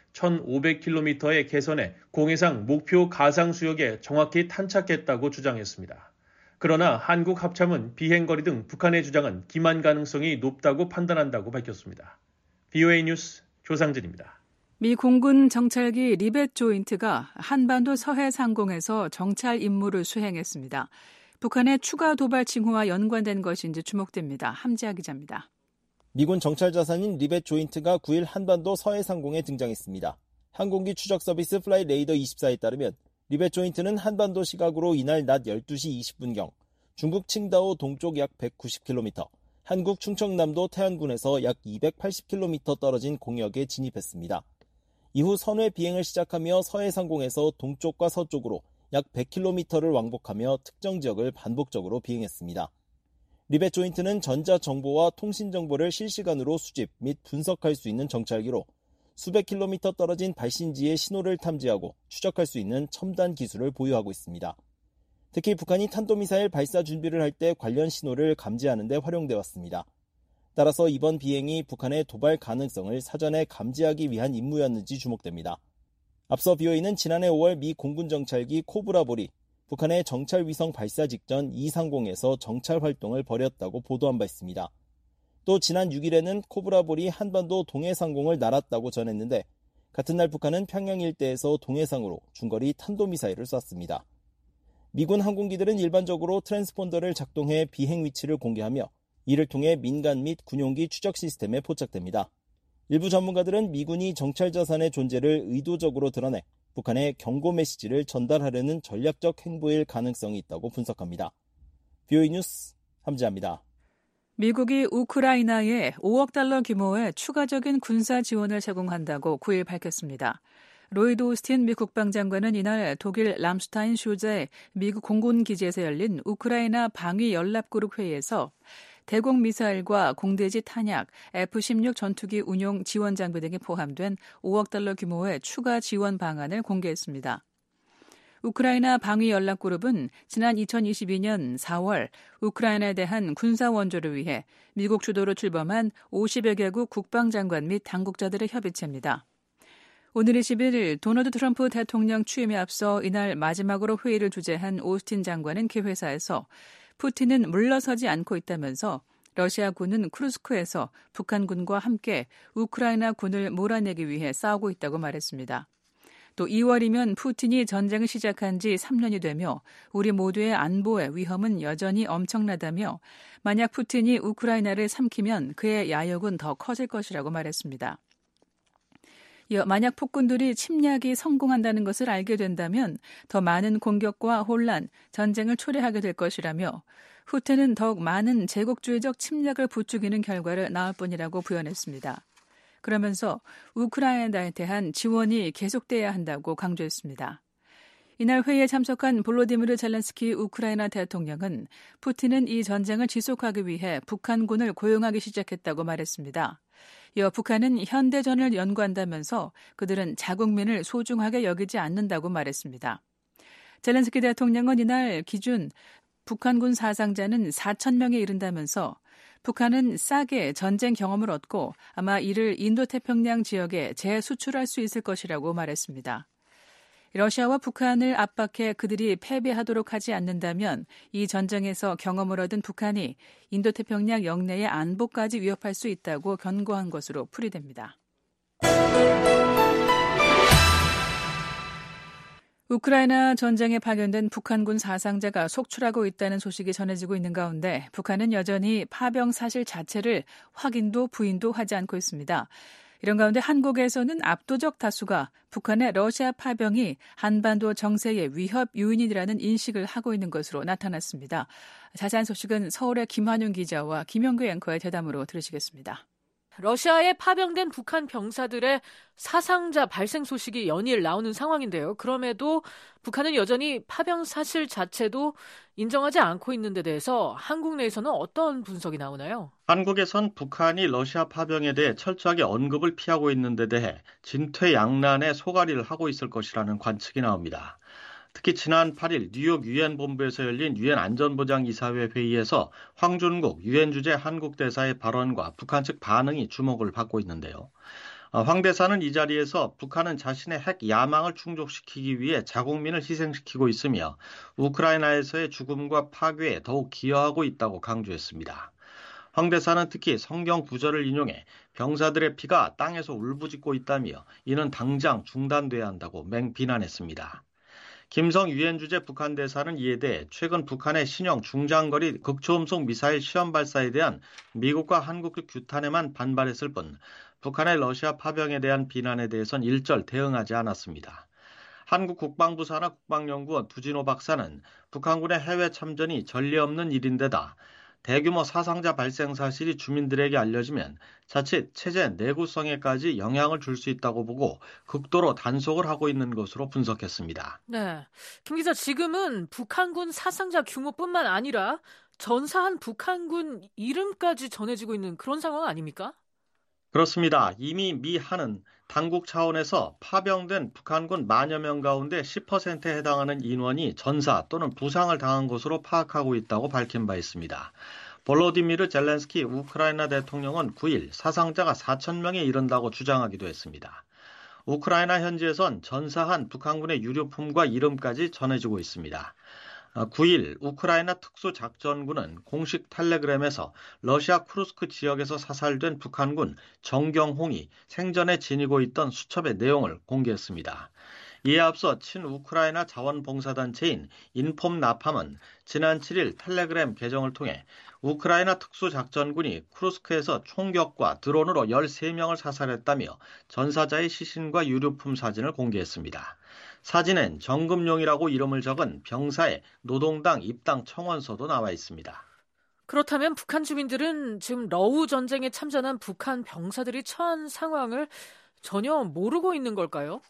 S17: 1500km의 개선해 공해상 목표 가상수역에 정확히 탄착했다고 주장했습니다. 그러나 한국합참은 비행거리 등 북한의 주장은 기만 가능성이 높다고 판단한다고 밝혔습니다. VOA 뉴스 조상진입니다.
S6: 미 공군 정찰기 리벳 조인트가 한반도 서해 상공에서 정찰 임무를 수행했습니다. 북한의 추가 도발 징후와 연관된 것인지 주목됩니다. 함지아 기자입니다.
S18: 미군 정찰 자산인 리벳 조인트가 9일 한반도 서해 상공에 등장했습니다. 항공기 추적 서비스 플라이 레이더 24에 따르면 리벳 조인트는 한반도 시각으로 이날 낮 12시 20분경 중국 칭다오 동쪽 약 190km, 한국 충청남도 태안군에서 약 280km 떨어진 공역에 진입했습니다. 이후 선회 비행을 시작하며 서해 상공에서 동쪽과 서쪽으로 약 100km를 왕복하며 특정 지역을 반복적으로 비행했습니다. 리벳 조인트는 전자정보와 통신정보를 실시간으로 수집 및 분석할 수 있는 정찰기로 수백 킬로미터 떨어진 발신지의 신호를 탐지하고 추적할 수 있는 첨단 기술을 보유하고 있습니다. 특히 북한이 탄도미사일 발사 준비를 할 때 관련 신호를 감지하는 데 활용돼 왔습니다. 따라서 이번 비행이 북한의 도발 가능성을 사전에 감지하기 위한 임무였는지 주목됩니다. 앞서 BOE는 지난해 5월 미 공군 정찰기 코브라볼이 북한의 정찰 위성 발사 직전 이상공에서 정찰 활동을 벌였다고 보도한 바 있습니다. 또 지난 6일에는 코브라볼이 한반도 동해상공을 날았다고 전했는데 같은 날 북한은 평양 일대에서 동해상으로 중거리 탄도미사일을 쐈습니다. 미군 항공기들은 일반적으로 트랜스폰더를 작동해 비행 위치를 공개하며 이를 통해 민간 및 군용기 추적 시스템에 포착됩니다. 일부 전문가들은 미군이 정찰 자산의 존재를 의도적으로 드러내 북한에 경고 메시지를 전달하려는 전략적 행보일 가능성이 있다고 분석합니다. BOE 뉴스 함지아입니다.
S6: 미국이 우크라이나에 5억 달러 규모의 추가적인 군사 지원을 제공한다고 9일 밝혔습니다. 로이드 오스틴 미 국방장관은 이날 독일 람슈타인 슈제 미국 공군기지에서 열린 우크라이나 방위연합그룹 회의에서 대공 미사일과 공대지 탄약, F-16 전투기 운용 지원 장비 등이 포함된 5억 달러 규모의 추가 지원 방안을 공개했습니다. 우크라이나 방위연합그룹은 지난 2022년 4월 우크라이나에 대한 군사 원조를 위해 미국 주도로 출범한 50여 개국 국방장관 및 당국자들의 협의체입니다. 오늘 21일 도널드 트럼프 대통령 취임에 앞서 이날 마지막으로 회의를 주재한 오스틴 장관은 개회사에서 푸틴은 물러서지 않고 있다면서 러시아군은 쿠르스크에서 북한군과 함께 우크라이나 군을 몰아내기 위해 싸우고 있다고 말했습니다. 또 2월이면 푸틴이 전쟁을 시작한 지 3년이 되며 우리 모두의 안보의 위험은 여전히 엄청나다며 만약 푸틴이 우크라이나를 삼키면 그의 야욕은 더 커질 것이라고 말했습니다. 이어 만약 폭군들이 침략이 성공한다는 것을 알게 된다면 더 많은 공격과 혼란, 전쟁을 초래하게 될 것이라며 후퇴는 더욱 많은 제국주의적 침략을 부추기는 결과를 낳을 뿐이라고 부연했습니다. 그러면서 우크라이나에 대한 지원이 계속돼야 한다고 강조했습니다. 이날 회의에 참석한 볼로디미르 젤렌스키 우크라이나 대통령은 푸틴은 이 전쟁을 지속하기 위해 북한군을 고용하기 시작했다고 말했습니다. 이어 북한은 현대전을 연구한다면서 그들은 자국민을 소중하게 여기지 않는다고 말했습니다. 젤렌스키 대통령은 이날 기준 북한군 사상자는 4,000명에 이른다면서 북한은 싸게 전쟁 경험을 얻고 아마 이를 인도태평양 지역에 재수출할 수 있을 것이라고 말했습니다. 러시아와 북한을 압박해 그들이 패배하도록 하지 않는다면 이 전쟁에서 경험을 얻은 북한이 인도태평양 영내의 안보까지 위협할 수 있다고 경고한 것으로 풀이됩니다. 우크라이나 전쟁에 파견된 북한군 사상자가 속출하고 있다는 소식이 전해지고 있는 가운데 북한은 여전히 파병 사실 자체를 확인도 부인도 하지 않고 있습니다. 이런 가운데 한국에서는 압도적 다수가 북한의 러시아 파병이 한반도 정세의 위협 요인이라는 인식을 하고 있는 것으로 나타났습니다. 자세한 소식은 서울의 김환윤 기자와 김영규 앵커의 대담으로 들으시겠습니다.
S19: 러시아에 파병된 북한 병사들의 사상자 발생 소식이 연일 나오는 상황인데요. 그럼에도 북한은 여전히 파병 사실 자체도 인정하지 않고 있는 데 대해서 한국 내에서는 어떤 분석이 나오나요?
S20: 한국에선 북한이 러시아 파병에 대해 철저하게 언급을 피하고 있는 데 대해 진퇴양난의 소가리를 하고 있을 것이라는 관측이 나옵니다. 특히 지난 8일 뉴욕 유엔 본부에서 열린 유엔 안전보장이사회 회의에서 황준국 유엔 주재 한국 대사의 발언과 북한 측 반응이 주목을 받고 있는데요. 황 대사는 이 자리에서 북한은 자신의 핵 야망을 충족시키기 위해 자국민을 희생시키고 있으며 우크라이나에서의 죽음과 파괴에 더욱 기여하고 있다고 강조했습니다. 황 대사는 특히 성경 구절을 인용해 병사들의 피가 땅에서 울부짖고 있다며 이는 당장 중단돼야 한다고 맹비난했습니다. 김성 유엔 주재 북한 대사는 이에 대해 최근 북한의 신형 중장거리 극초음속 미사일 시험 발사에 대한 미국과 한국의 규탄에만 반발했을 뿐 북한의 러시아 파병에 대한 비난에 대해선 일절 대응하지 않았습니다. 한국 국방부 산하 국방연구원 두진호 박사는 북한군의 해외 참전이 전례 없는 일인데다 대규모 사상자 발생 사실이 주민들에게 알려지면 자칫 체제 내구성에까지 영향을 줄 수 있다고 보고 극도로 단속을 하고 있는 것으로 분석했습니다.
S19: 네, 김 기자, 지금은 북한군 사상자 규모뿐만 아니라 전사한 북한군 이름까지 전해지고 있는 그런 상황 아닙니까?
S20: 그렇습니다. 이미 미 한은 당국 차원에서 파병된 북한군 만여 명 가운데 10%에 해당하는 인원이 전사 또는 부상을 당한 것으로 파악하고 있다고 밝힌 바 있습니다. 볼로디미르 젤렌스키 우크라이나 대통령은 9일 사상자가 4,000명에 이른다고 주장하기도 했습니다. 우크라이나 현지에선 전사한 북한군의 유류품과 이름까지 전해지고 있습니다. 9일 우크라이나 특수작전군은 공식 텔레그램에서 러시아 쿠르스크 지역에서 사살된 북한군 정경홍이 생전에 지니고 있던 수첩의 내용을 공개했습니다. 이에 앞서 친우크라이나 자원봉사단체인 인폼나팜은 지난 7일 텔레그램 계정을 통해 우크라이나 특수작전군이 쿠르스크에서 총격과 드론으로 13명을 사살했다며 전사자의 시신과 유류품 사진을 공개했습니다. 사진엔 정금용이라고 이름을 적은 병사의 노동당 입당 청원서도 나와 있습니다.
S19: 그렇다면 북한 주민들은 지금 러우 전쟁에 참전한 북한 병사들이 처한 상황을 전혀 모르고 있는 걸까요?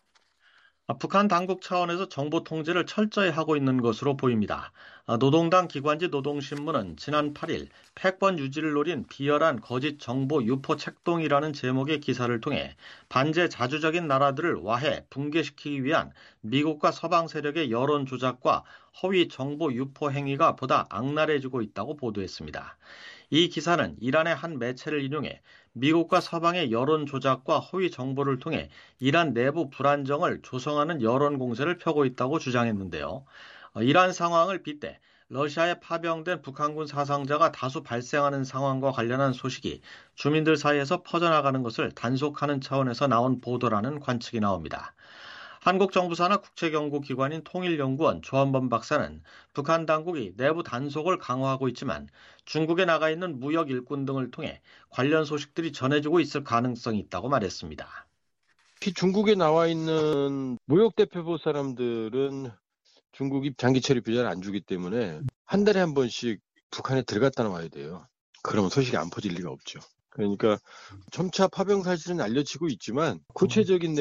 S20: 북한 당국 차원에서 정보 통제를 철저히 하고 있는 것으로 보입니다. 노동당 기관지 노동신문은 지난 8일 패권 유지를 노린 비열한 거짓 정보 유포 책동이라는 제목의 기사를 통해 반제 자주적인 나라들을 와해 붕괴시키기 위한 미국과 서방 세력의 여론 조작과 허위 정보 유포 행위가 보다 악랄해지고 있다고 보도했습니다. 이 기사는 이란의 한 매체를 인용해 미국과 서방의 여론 조작과 허위 정보를 통해 이란 내부 불안정을 조성하는 여론 공세를 펴고 있다고 주장했는데요. 이란 상황을 빗대 러시아에 파병된 북한군 사상자가 다수 발생하는 상황과 관련한 소식이 주민들 사이에서 퍼져나가는 것을 단속하는 차원에서 나온 보도라는 관측이 나옵니다. 한국 정부 산하 국책연구기관인 통일연구원 조한범 박사는 북한 당국이 내부 단속을 강화하고 있지만 중국에 나가 있는 무역 일꾼 등을 통해 관련 소식들이 전해지고 있을 가능성이 있다고 말했습니다.
S21: 특히 중국에 나와 있는 무역 대표부 사람들은 중국이 장기 체류 비자를 안 주기 때문에 한 달에 한 번씩 북한에 들어갔다 나와야 돼요. 그러면 소식이 안 퍼질 리가 없죠. 그러니까 점차 파병 사실은 알려지고 있지만 구체적인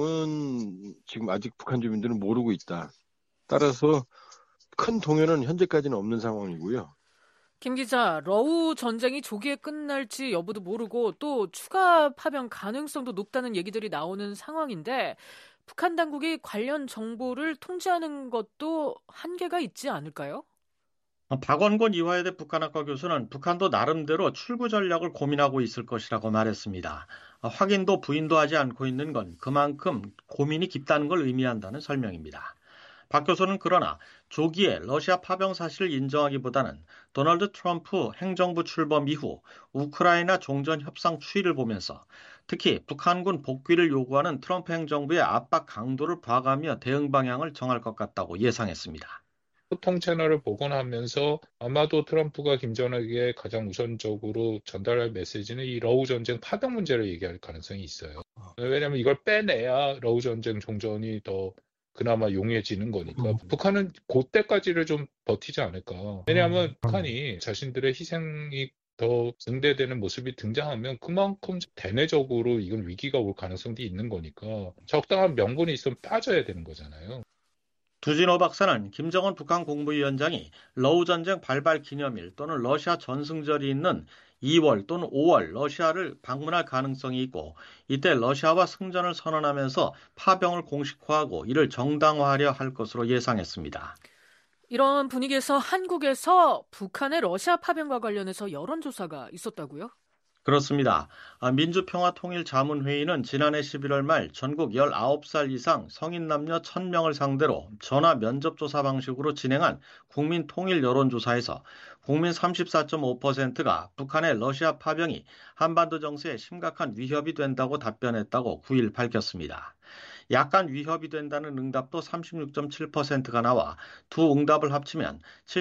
S21: 내용은 지금 아직 북한 주민들은 모르고 있다. 따라서 큰 동요는 현재까지는 없는 상황이고요.
S19: 김 기자, 러우 전쟁이 조기에 끝날지 여부도 모르고 또 추가 파병 가능성도 높다는 얘기들이 나오는 상황인데 북한 당국이 관련 정보를 통제하는 것도 한계가 있지 않을까요?
S20: 박원곤 이화여대 북한학과 교수는 북한도 나름대로 출구 전략을 고민하고 있을 것이라고 말했습니다. 확인도 부인도 하지 않고 있는 건 그만큼 고민이 깊다는 걸 의미한다는 설명입니다. 박 교수는 그러나 조기에 러시아 파병 사실을 인정하기보다는 도널드 트럼프 행정부 출범 이후 우크라이나 종전 협상 추이를 보면서 특히 북한군 복귀를 요구하는 트럼프 행정부의 압박 강도를 봐가며 대응 방향을 정할 것 같다고 예상했습니다.
S22: 소통 채널을 복원하면서 아마도 트럼프가 김정은에게 가장 우선적으로 전달할 메시지는 이 러우 전쟁 파병 문제를 얘기할 가능성이 있어요. 왜냐하면 이걸 빼내야 러우 전쟁 종전이 더 그나마 용이해지는 거니까 북한은 그때까지를 좀 버티지 않을까. 왜냐하면 북한이 자신들의 희생이 더 증대되는 모습이 등장하면 그만큼 대내적으로 이건 위기가 올 가능성도 있는 거니까 적당한 명분이 있으면 빠져야 되는 거잖아요.
S20: 두진호 박사는 김정은 북한 국무위원장이 러우 전쟁 발발 기념일 또는 러시아 전승절이 있는 2월 또는 5월 러시아를 방문할 가능성이 있고 이때 러시아와 승전을 선언하면서 파병을 공식화하고 이를 정당화하려 할 것으로 예상했습니다.
S19: 이런 분위기에서 한국에서 북한의 러시아 파병과 관련해서 여론조사가 있었다고요?
S20: 그렇습니다. 민주평화통일자문회의는 지난해 11월 말 전국 19살 이상 성인 남녀 1000명을 상대로 전화 면접조사 방식으로 진행한 국민 통일 여론조사에서 국민 34.5%가 북한의 러시아 파병이 한반도 정세에 심각한 위협이 된다고 답변했다고 9일 밝혔습니다. 약간 위협이 된다는 응답도 36.7%가 나와 두 응답을 합치면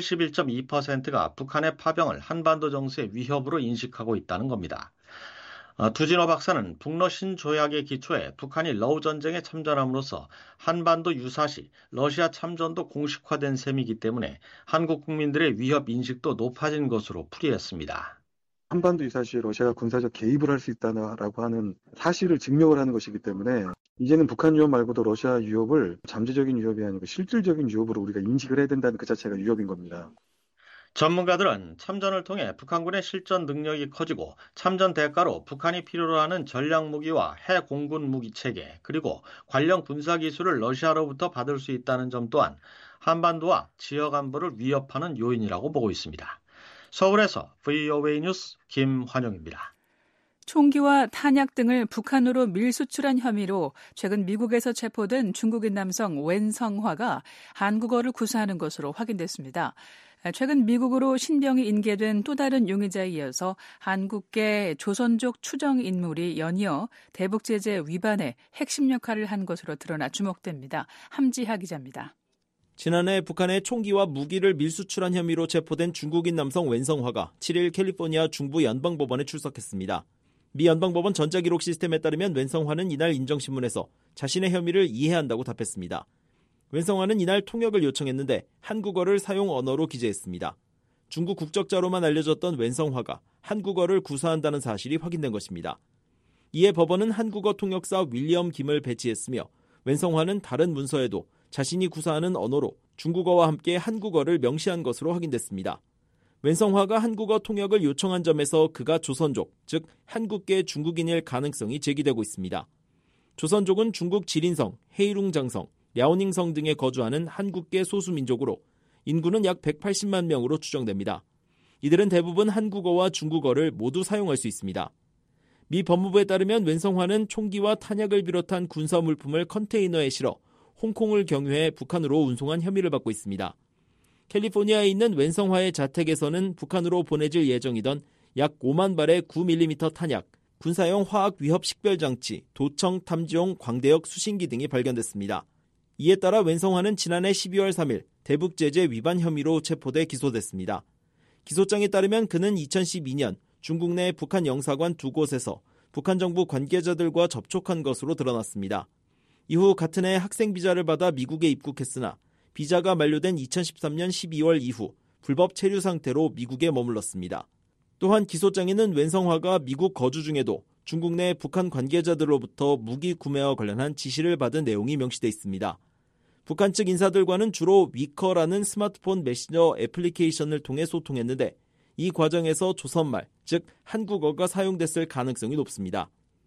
S20: 71.2%가 북한의 파병을 한반도 정세의 위협으로 인식하고 있다는 겁니다. 두진호 박사는 북러 신조약의 기초에 북한이 러우 전쟁에 참전함으로써 한반도 유사시 러시아 참전도 공식화된 셈이기 때문에 한국 국민들의 위협 인식도 높아진 것으로 풀이했습니다.
S1: 한반도 유사시에 러시아가 군사적 개입을 할 수 있다라고 하는 사실을 증명을 하는 것이기 때문에 이제는 북한 위협 말고도 러시아 위협을 잠재적인 위협이 아니고 실질적인 위협으로 우리가 인식을 해야 된다는 그 자체가 위협인 겁니다.
S20: 전문가들은 참전을 통해 북한군의 실전 능력이 커지고 참전 대가로 북한이 필요로 하는 전략무기와 해공군 무기체계 그리고 관련 군사기술을 러시아로부터 받을 수 있다는 점 또한 한반도와 지역 안보를 위협하는 요인이라고 보고 있습니다. 서울에서 VOA 뉴스 김환영입니다.
S6: 총기와 탄약 등을 북한으로 밀수출한 혐의로 최근 미국에서 체포된 중국인 남성 웬성화가 한국어를 구사하는 것으로 확인됐습니다. 최근 미국으로 신병이 인계된 또 다른 용의자에 이어서 한국계 조선족 추정 인물이 연이어 대북 제재 위반에 핵심 역할을 한 것으로 드러나 주목됩니다. 함지하 기자입니다.
S18: 지난해 북한의 총기와 무기를 밀수출한 혐의로 체포된 중국인 남성 웬성화가 7일 캘리포니아 중부 연방법원에 출석했습니다. 미 연방법원 전자기록 시스템에 따르면 웬성화는 이날 인정신문에서 자신의 혐의를 이해한다고 답했습니다. 웬성화는 이날 통역을 요청했는데 한국어를 사용 언어로 기재했습니다. 중국 국적자로만 알려졌던 웬성화가 한국어를 구사한다는 사실이 확인된 것입니다. 이에 법원은 한국어 통역사 윌리엄 김을 배치했으며 웬성화는 다른 문서에도 자신이 구사하는 언어로 중국어와 함께 한국어를 명시한 것으로 확인됐습니다. 웬성화가 한국어 통역을 요청한 점에서 그가 조선족, 즉 한국계 중국인일 가능성이 제기되고 있습니다. 조선족은 중국 지린성, 헤이룽장성, 랴오닝성 등에 거주하는 한국계 소수민족으로 인구는 약 180만 명으로 추정됩니다. 이들은 대부분 한국어와 중국어를 모두 사용할 수 있습니다. 미 법무부에 따르면 웬성화는 총기와 탄약을 비롯한 군사 물품을 컨테이너에 실어 홍콩을 경유해 북한으로 운송한 혐의를 받고 있습니다. 캘리포니아에 있는 웬성화의 자택에서는 북한으로 보내질 예정이던 약 5만 발의 9mm 탄약, 군사용 화학 위협 식별장치, 도청 탐지용 광대역 수신기 등이 발견됐습니다. 이에 따라 웬성화는 지난해 12월 3일 대북제재 위반 혐의로 체포돼 기소됐습니다. 기소장에 따르면 그는 2012년 중국 내 북한 영사관 2곳에서 북한 정부 관계자들과 접촉한 것으로 드러났습니다. 이후 같은 해 학생 비자를 받아 미국에 입국했으나 비자가 만료된 2013년 12월 이후 불법 체류 상태로 미국에 머물렀습니다. 또한 기소장에는 웬성화가 미국 거주 중에도 중국 내 북한 관계자들로부터 무기 구매와 관련한 지시를 받은 내용이 명시돼 있습니다. 북한 측 인사들과는 주로 위커라는 스마트폰 메신저 애플리케이션을 통해 소통했는데 이 과정에서 조선말, 즉 한국어가 사용됐을 가능성이 높습니다.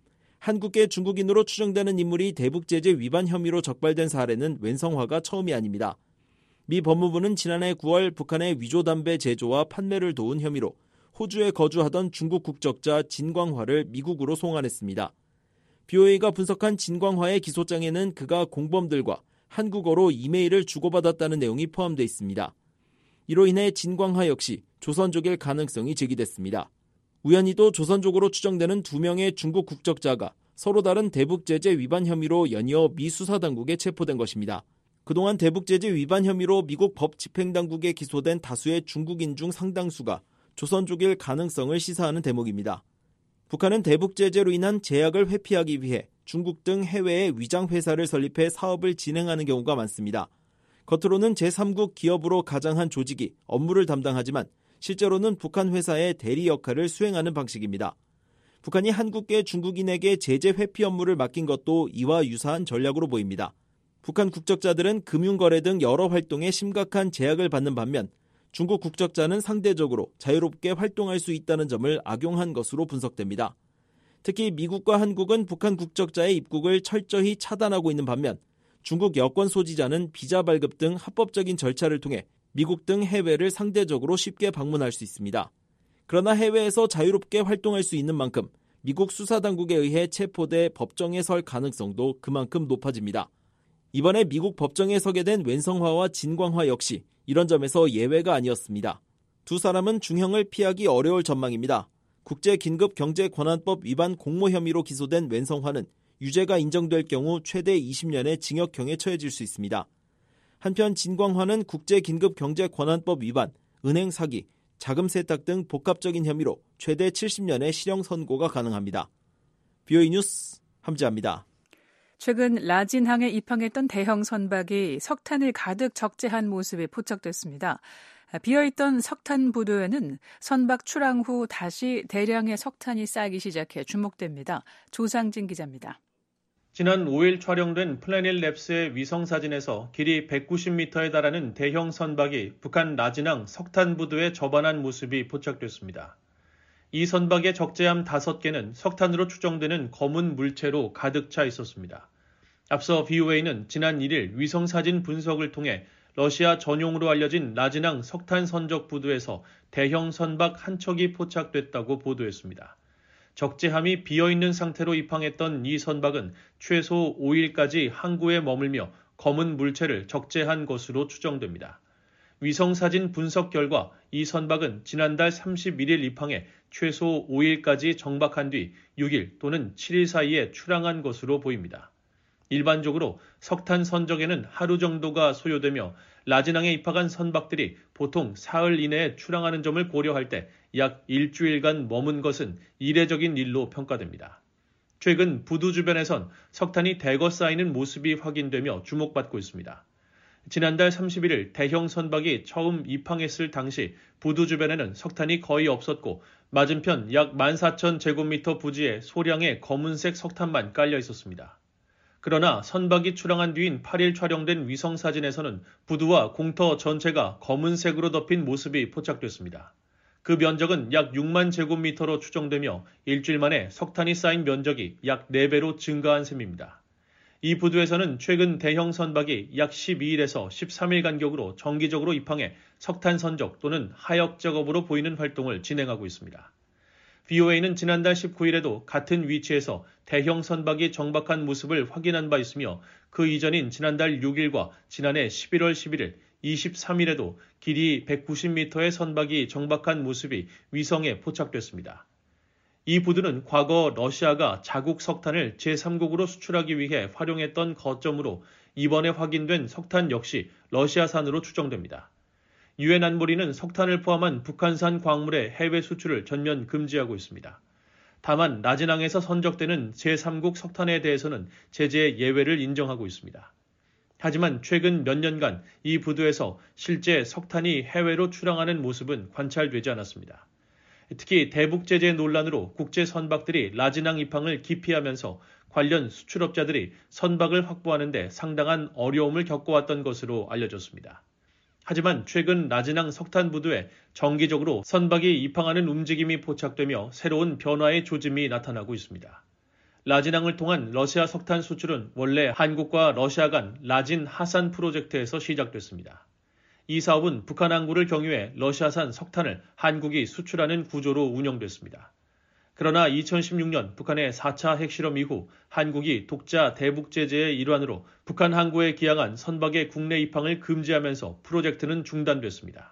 S18: 한국계 중국인으로 추정되는 인물이 대북제재 위반 혐의로 적발된 사례는 웬성화가 처음이 아닙니다. 미 법무부는 지난해 9월 북한의 위조담배 제조와 판매를 도운 혐의로 호주에 거주하던 중국 국적자 진광화를 미국으로 송환했습니다. BOA가 분석한 진광화의 기소장에는 그가 공범들과 한국어로 이메일을 주고받았다는 내용이 포함되어 있습니다. 이로 인해 진광화 역시 조선족일 가능성이 제기됐습니다. 우연히도 조선족으로 추정되는 2명의 중국 국적자가 서로 다른 대북제재 위반 혐의로 연이어 미 수사당국에 체포된 것입니다. 그동안 대북제재 위반 혐의로 미국 법집행당국에 기소된 다수의 중국인 중 상당수가 조선족일 가능성을 시사하는 대목입니다. 북한은 대북제재로 인한 제약을 회피하기 위해 중국 등 해외에 위장 회사를 설립해 사업을 진행하는 경우가 많습니다. 겉으로는 제3국 기업으로 가장한 조직이 업무를 담당하지만 실제로는 북한 회사의 대리 역할을 수행하는 방식입니다. 북한이 한국계 중국인에게 제재 회피 업무를 맡긴 것도 이와 유사한 전략으로 보입니다. 북한 국적자들은 금융거래 등 여러 활동에 심각한 제약을 받는 반면 중국 국적자는 상대적으로 자유롭게 활동할 수 있다는 점을 악용한 것으로 분석됩니다. 특히 미국과 한국은 북한 국적자의 입국을 철저히 차단하고 있는 반면 중국 여권 소지자는 비자 발급 등 합법적인 절차를 통해 미국 등 해외를 상대적으로 쉽게 방문할 수 있습니다. 그러나 해외에서 자유롭게 활동할 수 있는 만큼 미국 수사당국에 의해 체포돼 법정에 설 가능성도 그만큼 높아집니다. 이번에 미국 법정에 서게 된 웬성화와 진광화 역시 이런 점에서 예외가 아니었습니다. 두 사람은 중형을 피하기 어려울 전망입니다. 국제긴급경제권한법 위반 공모 혐의로 기소된 웬성화는 유죄가 인정될 경우 최대 20년의 징역형에 처해질 수 있습니다. 한편 진광화는 국제긴급경제권한법 위반, 은행 사기, 자금 세탁 등 복합적인 혐의로 최대 70년의 실형 선고가 가능합니다. BOE 뉴스 함지아입니다.
S6: 최근 라진항에 입항했던 대형 선박이 석탄을 가득 적재한 모습이 포착됐습니다. 비어있던 석탄 부두에는 선박 출항 후 다시 대량의 석탄이 쌓이기 시작해 주목됩니다. 조상진 기자입니다.
S17: 지난 5일 촬영된 플래닛랩스의 위성사진에서 길이 190m에 달하는 대형 선박이 북한 라진항 석탄 부두에 접안한 모습이 포착됐습니다. 이 선박의 적재함 5개는 석탄으로 추정되는 검은 물체로 가득 차 있었습니다. 앞서 BOA는 지난 1일 위성사진 분석을 통해 러시아 전용으로 알려진 라진항 석탄 선적 부두에서 대형 선박 한 척이 포착됐다고 보도했습니다. 적재함이 비어있는 상태로 입항했던 이 선박은 최소 5일까지 항구에 머물며 검은 물체를 적재한 것으로 추정됩니다. 위성사진 분석 결과 이 선박은 지난달 31일 입항해 최소 5일까지 정박한 뒤 6일 또는 7일 사이에 출항한 것으로 보입니다. 일반적으로 석탄 선적에는 하루 정도가 소요되며 라진항에 입항한 선박들이 보통 사흘 이내에 출항하는 점을 고려할 때 약 일주일간 머문 것은 이례적인 일로 평가됩니다. 최근 부두 주변에선 석탄이 대거 쌓이는 모습이 확인되며 주목받고 있습니다. 지난달 31일 대형 선박이 처음 입항했을 당시 부두 주변에는 석탄이 거의 없었고 맞은편 약 14,000제곱미터 부지에 소량의 검은색 석탄만 깔려 있었습니다. 그러나 선박이 출항한 뒤인 8일 촬영된 위성사진에서는 부두와 공터 전체가 검은색으로 덮인 모습이 포착됐습니다. 그 면적은 약 6만 제곱미터로 추정되며 일주일 만에 석탄이 쌓인 면적이 약 4배로 증가한 셈입니다. 이 부두에서는 최근 대형 선박이 약 12일에서 13일 간격으로 정기적으로 입항해 석탄 선적 또는 하역 작업으로 보이는 활동을 진행하고 있습니다. BOA는 지난달 19일에도 같은 위치에서 대형 선박이 정박한 모습을 확인한 바 있으며 그 이전인 지난달 6일과 지난해 11월 11일, 23일에도 길이 190m의 선박이 정박한 모습이 위성에 포착됐습니다. 이 부두는 과거 러시아가 자국 석탄을 제3국으로 수출하기 위해 활용했던 거점으로 이번에 확인된 석탄 역시 러시아산으로 추정됩니다. 유엔 안보리는 석탄을 포함한 북한산 광물의 해외 수출을 전면 금지하고 있습니다. 다만 라진항에서 선적되는 제3국 석탄에 대해서는 제재 예외를 인정하고 있습니다. 하지만 최근 몇 년간 이 부두에서 실제 석탄이 해외로 출항하는 모습은 관찰되지 않았습니다. 특히 대북 제재 논란으로 국제 선박들이 라진항 입항을 기피하면서 관련 수출업자들이 선박을 확보하는 데 상당한 어려움을 겪어왔던 것으로 알려졌습니다. 하지만 최근 라진항 석탄 부두에 정기적으로 선박이 입항하는 움직임이 포착되며 새로운 변화의 조짐이 나타나고 있습니다. 라진항을 통한 러시아 석탄 수출은 원래 한국과 러시아 간 라진 하산 프로젝트에서 시작됐습니다. 이 사업은 북한 항구를 경유해 러시아산 석탄을 한국이 수출하는 구조로 운영됐습니다. 그러나 2016년 북한의 4차 핵실험 이후 한국이 독자 대북 제재의 일환으로 북한 항구에 기항한 선박의 국내 입항을 금지하면서 프로젝트는 중단됐습니다.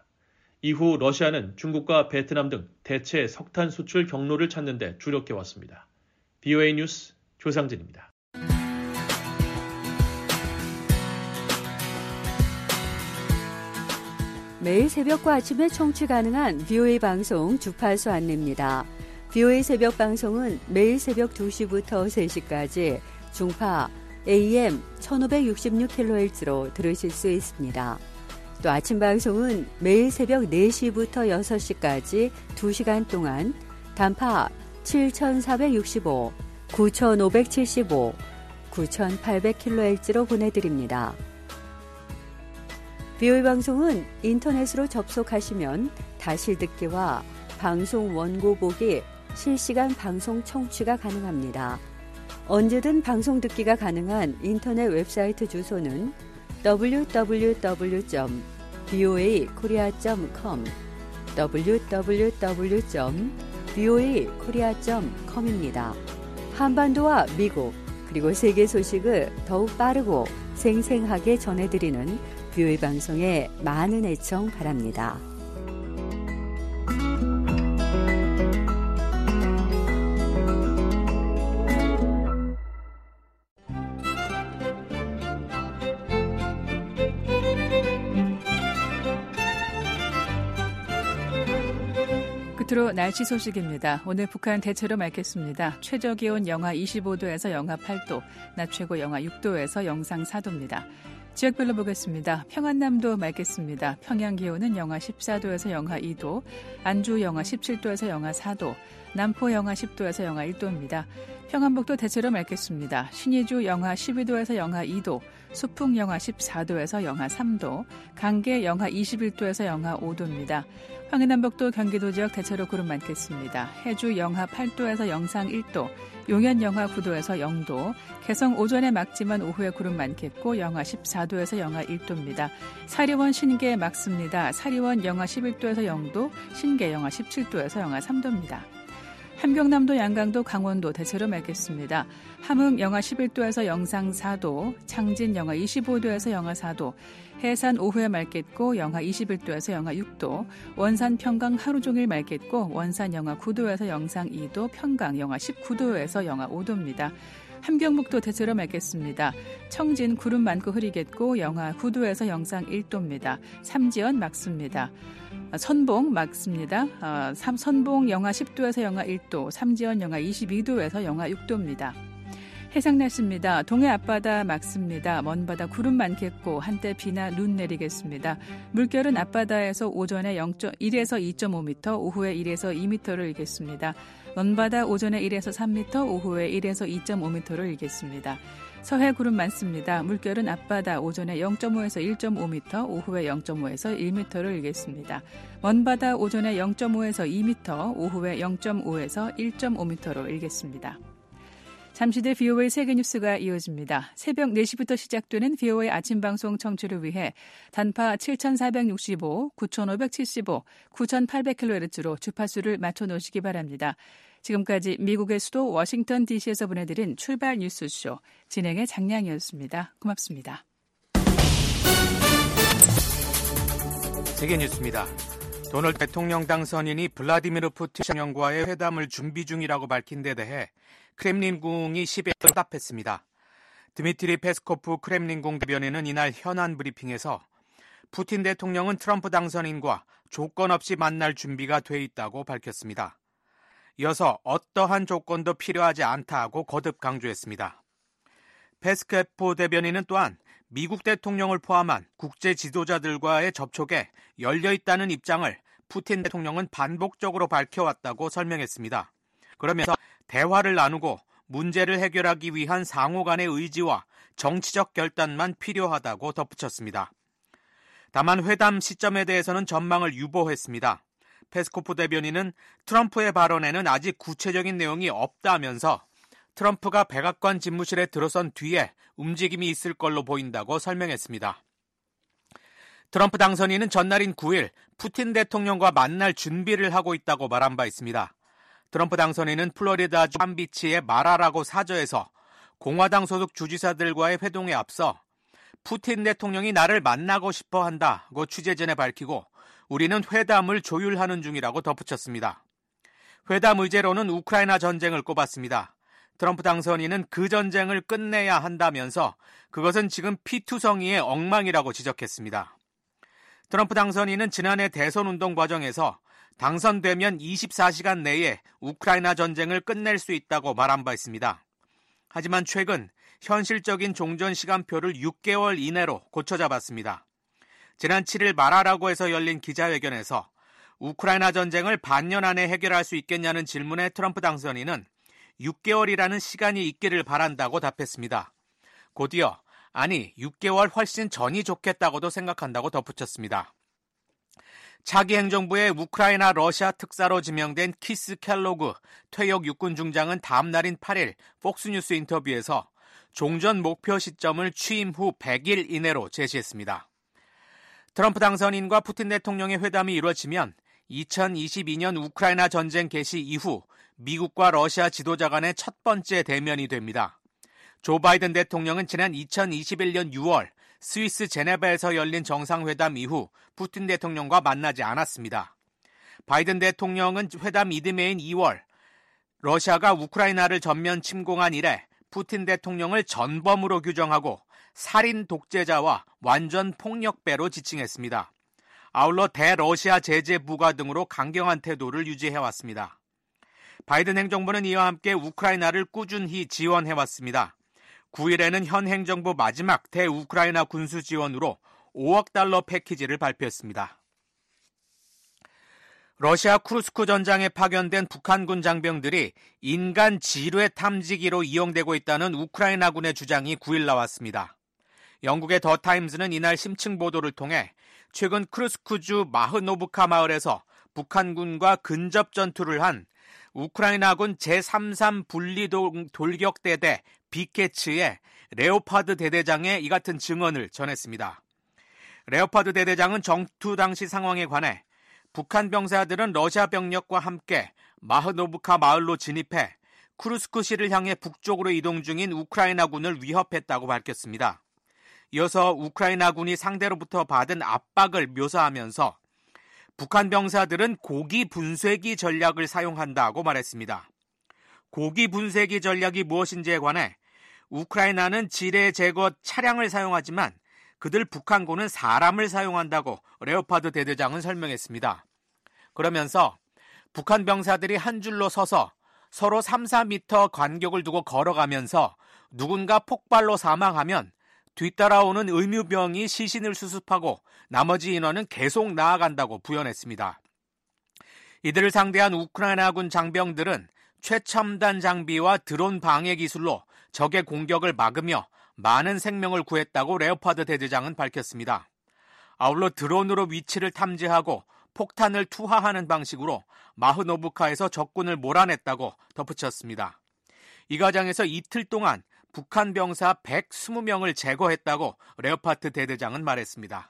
S17: 이후 러시아는 중국과 베트남 등 대체 석탄 수출 경로를 찾는 데 주력해왔습니다. BOA 뉴스 조상진입니다.
S2: 매일 새벽과 아침에 청취 가능한 BOA 방송 주파수 안내입니다. BOA 새벽 방송은 매일 새벽 2시부터 3시까지 중파 AM 1566kHz로 들으실 수 있습니다. 또 아침 방송은 매일 새벽 4시부터 6시까지 2시간 동안 단파 7465, 9575, 9800kHz로 보내드립니다. VOA 방송은 인터넷으로 접속하시면 다시 듣기와 방송 원고 보기, 실시간 방송 청취가 가능합니다. 언제든 방송 듣기가 가능한 인터넷 웹사이트 주소는 www.voakorea.com, www.voakorea.com입니다. 한반도와 미국, 그리고 세계 소식을 더욱 빠르고 생생하게 전해드리는 VOA 방송에 많은 애청 바랍니다.
S6: 끝으로 날씨 소식입니다. 오늘 북한 대체로 맑겠습니다. 최저기온 영하 25도에서 영하 8도, 낮 최고 영하 6도에서 영상 4도입니다. 지역별로 보겠습니다. 평안남도 맑겠습니다. 평양 기온은 영하 14도에서 영하 2도, 안주 영하 17도에서 영하 4도, 남포 영하 10도에서 영하 1도입니다. 평안북도 대체로 맑겠습니다. 신의주 영하 12도에서 영하 2도, 수풍 영하 14도에서 영하 3도, 강계 영하 21도에서 영하 5도입니다. 황해남북도 경기도 지역 대체로 구름 많겠습니다. 해주 영하 8도에서 영상 1도, 용현 영하 9도에서 0도, 개성 오전에 맑지만 오후에 구름 많겠고 영하 14도에서 영하 1도입니다. 사리원 신계 맑습니다. 사리원 영하 11도에서 0도, 신계 영하 17도에서 영하 3도입니다. 함경남도 양강도 강원도 대체로 맑겠습니다. 함흥 영하 11도에서 영상 4도, 창진 영하 25도에서 영하 4도, 해산 오후에 맑겠고 영하 21도에서 영하 6도, 원산 평강 하루 종일 맑겠고 원산 영하 9도에서 영상 2도, 평강 영하 19도에서 영하 5도입니다. 함경북도 대체로 맑겠습니다. 청진 구름 많고 흐리겠고 영하 9도에서 영상 1도입니다. 삼지연 맑습니다. 선봉 맑습니다. 선봉 영하 10도에서 영하 1도, 삼지연 영하 22도에서 영하 6도입니다. 해상 날씨입니다. 동해 앞바다 맑습니다. 먼바다 구름 많겠고 한때 비나 눈 내리겠습니다. 물결은 앞바다에서 오전에 1에서 2.5m, 오후에 1에서 2m를 일겠습니다. 먼바다 오전에 1에서 3m, 오후에 1에서 2.5m를 일겠습니다. 서해 구름 많습니다. 물결은 앞바다 오전에 0.5에서 1.5m, 오후에 0.5에서 1m를 일겠습니다. 먼바다 오전에 0.5에서 2m, 오후에 0.5에서 1.5m로 일겠습니다. 잠시 뒤 VOA 세계뉴스가 이어집니다. 새벽 4시부터 시작되는 VOA 아침방송 청취를 위해 단파 7465, 9575, 9800kHz로 주파수를 맞춰놓으시기 바랍니다. 지금까지 미국의 수도 워싱턴 DC에서 보내드린 출발 뉴스쇼, 진행의 장량이었습니다. 고맙습니다.
S3: 세계뉴스입니다. 도널드 대통령 당선인이 블라디미르 푸틴 대통령과의 회담을 준비 중이라고 밝힌 데 대해 크렘린궁이 10일 답했습니다. 드미트리 페스코프 크렘린궁 대변인은 이날 현안 브리핑에서 푸틴 대통령은 트럼프 당선인과 조건 없이 만날 준비가 돼 있다고 밝혔습니다. 이어서 어떠한 조건도 필요하지 않다고 거듭 강조했습니다. 페스코프 대변인은 또한 미국 대통령을 포함한 국제 지도자들과의 접촉에 열려있다는 입장을 푸틴 대통령은 반복적으로 밝혀왔다고 설명했습니다. 그러면서 대화를 나누고 문제를 해결하기 위한 상호 간의 의지와 정치적 결단만 필요하다고 덧붙였습니다. 다만 회담 시점에 대해서는 전망을 유보했습니다. 페스코프 대변인은 트럼프의 발언에는 아직 구체적인 내용이 없다면서 트럼프가 백악관 집무실에 들어선 뒤에 움직임이 있을 걸로 보인다고 설명했습니다. 트럼프 당선인은 전날인 9일 푸틴 대통령과 만날 준비를 하고 있다고 말한 바 있습니다. 트럼프 당선인은 플로리다주 palm비치의 마라라고 사저에서 공화당 소속 주지사들과의 회동에 앞서 푸틴 대통령이 나를 만나고 싶어 한다고 취재 전에 밝히고 우리는 회담을 조율하는 중이라고 덧붙였습니다. 회담 의제로는 우크라이나 전쟁을 꼽았습니다. 트럼프 당선인은 그 전쟁을 끝내야 한다면서 그것은 지금 피투성이의 엉망이라고 지적했습니다. 트럼프 당선인은 지난해 대선 운동 과정에서 당선되면 24시간 내에 우크라이나 전쟁을 끝낼 수 있다고 말한 바 있습니다. 하지만 최근 현실적인 종전 시간표를 6개월 이내로 고쳐 잡았습니다. 지난 7일 말하라고 해서 열린 기자회견에서 우크라이나 전쟁을 반년 안에 해결할 수 있겠냐는 질문에 트럼프 당선인은 6개월이라는 시간이 있기를 바란다고 답했습니다. 곧이어 아니 6개월 훨씬 전이 좋겠다고도 생각한다고 덧붙였습니다. 차기 행정부의 우크라이나 러시아 특사로 지명된 키스 켈로그 퇴역 육군 중장은 다음 날인 8일 폭스뉴스 인터뷰에서 종전 목표 시점을 취임 후 100일 이내로 제시했습니다. 트럼프 당선인과 푸틴 대통령의 회담이 이루어지면 2022년 우크라이나 전쟁 개시 이후 미국과 러시아 지도자 간의 첫 번째 대면이 됩니다. 조 바이든 대통령은 지난 2021년 6월 스위스 제네바에서 열린 정상회담 이후 푸틴 대통령과 만나지 않았습니다. 바이든 대통령은 회담 이듬해인 2월 러시아가 우크라이나를 전면 침공한 이래 푸틴 대통령을 전범으로 규정하고 살인 독재자와 완전 폭력배로 지칭했습니다. 아울러 대러시아 제재 부과 등으로 강경한 태도를 유지해왔습니다. 바이든 행정부는 이와 함께 우크라이나를 꾸준히 지원해왔습니다. 9일에는 현 행정부 마지막 대우크라이나 군수 지원으로 5억 달러 패키지를 발표했습니다. 러시아 쿠르스크 전장에 파견된 북한군 장병들이 인간 지뢰 탐지기로 이용되고 있다는 우크라이나군의 주장이 9일 나왔습니다. 영국의 더 타임즈는 이날 심층 보도를 통해 최근 크루스크주 마흐노브카 마을에서 북한군과 근접 전투를 한 우크라이나군 제33 분리돌격대대 비케츠의 레오파드 대대장의 이 같은 증언을 전했습니다. 레오파드 대대장은 전투 당시 상황에 관해 북한 병사들은 러시아 병력과 함께 마흐노브카 마을로 진입해 쿠르스크시를 향해 북쪽으로 이동 중인 우크라이나군을 위협했다고 밝혔습니다. 이어서 우크라이나군이 상대로부터 받은 압박을 묘사하면서 북한 병사들은 고기 분쇄기 전략을 사용한다고 말했습니다. 고기 분쇄기 전략이 무엇인지에 관해 우크라이나는 지뢰 제거 차량을 사용하지만 그들 북한군은 사람을 사용한다고 레오파드 대대장은 설명했습니다. 그러면서 북한 병사들이 한 줄로 서서 서로 3-4m 간격을 두고 걸어가면서 누군가 폭발로 사망하면 뒤따라오는 의무병이 시신을 수습하고 나머지 인원은 계속 나아간다고 부연했습니다. 이들을 상대한 우크라이나군 장병들은 최첨단 장비와 드론 방해 기술로 적의 공격을 막으며 많은 생명을 구했다고 레오파드 대대장은 밝혔습니다. 아울러 드론으로 위치를 탐지하고 폭탄을 투하하는 방식으로 마흐노브카에서 적군을 몰아냈다고 덧붙였습니다. 이 과정에서 이틀 동안 북한 병사 120명을 제거했다고 레오파드 대대장은 말했습니다.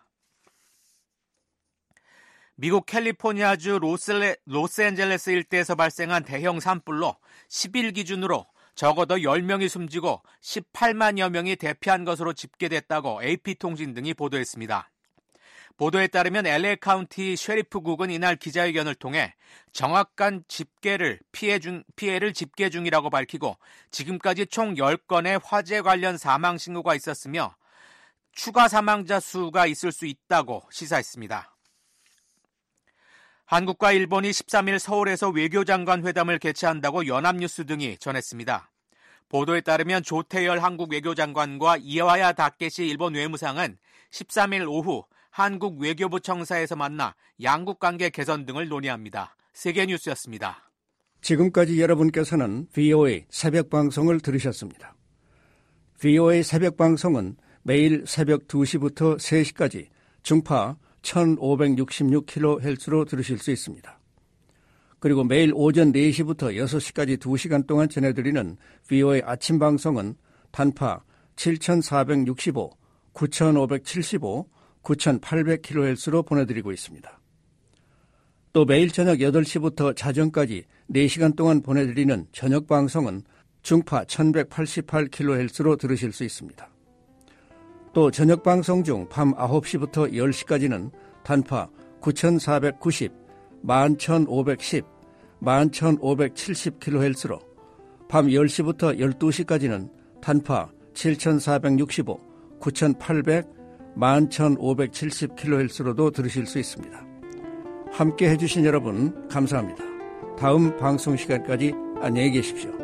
S3: 미국 캘리포니아주 로스앤젤레스 일대에서 발생한 대형 산불로 10일 기준으로 적어도 10명이 숨지고 18만여 명이 대피한 것으로 집계됐다고 AP통신 등이 보도했습니다. 보도에 따르면 LA 카운티 셰리프국은 이날 기자회견을 통해 정확한 피해를 집계 중이라고 밝히고 지금까지 총 10건의 화재 관련 사망 신고가 있었으며 추가 사망자 수가 있을 수 있다고 시사했습니다. 한국과 일본이 13일 서울에서 외교장관 회담을 개최한다고 연합뉴스 등이 전했습니다. 보도에 따르면 조태열 한국 외교장관과 이와야 다케시 일본 외무상은 13일 오후 한국 외교부 청사에서 만나 양국 관계 개선 등을 논의합니다. 세계뉴스였습니다.
S4: 지금까지 여러분께서는 VOA 새벽 방송을 들으셨습니다. VOA 새벽 방송은 매일 새벽 2시부터 3시까지 중파 1566kHz로 들으실 수 있습니다. 그리고 매일 오전 4시부터 6시까지 2시간 동안 전해드리는 VOA 아침 방송은 단파 7465, 9575, 9800kHz로 보내드리고 있습니다. 또 매일 저녁 8시부터 자정까지 4시간 동안 보내드리는 저녁 방송은 중파 1188kHz로 들으실 수 있습니다. 또 저녁 방송 중 밤 9시부터 10시까지는 단파 9490, 11510, 11570kHz로 밤 10시부터 12시까지는 단파 7465, 9800, 11570kHz로도 들으실 수 있습니다. 함께 해주신 여러분 감사합니다. 다음 방송 시간까지 안녕히 계십시오.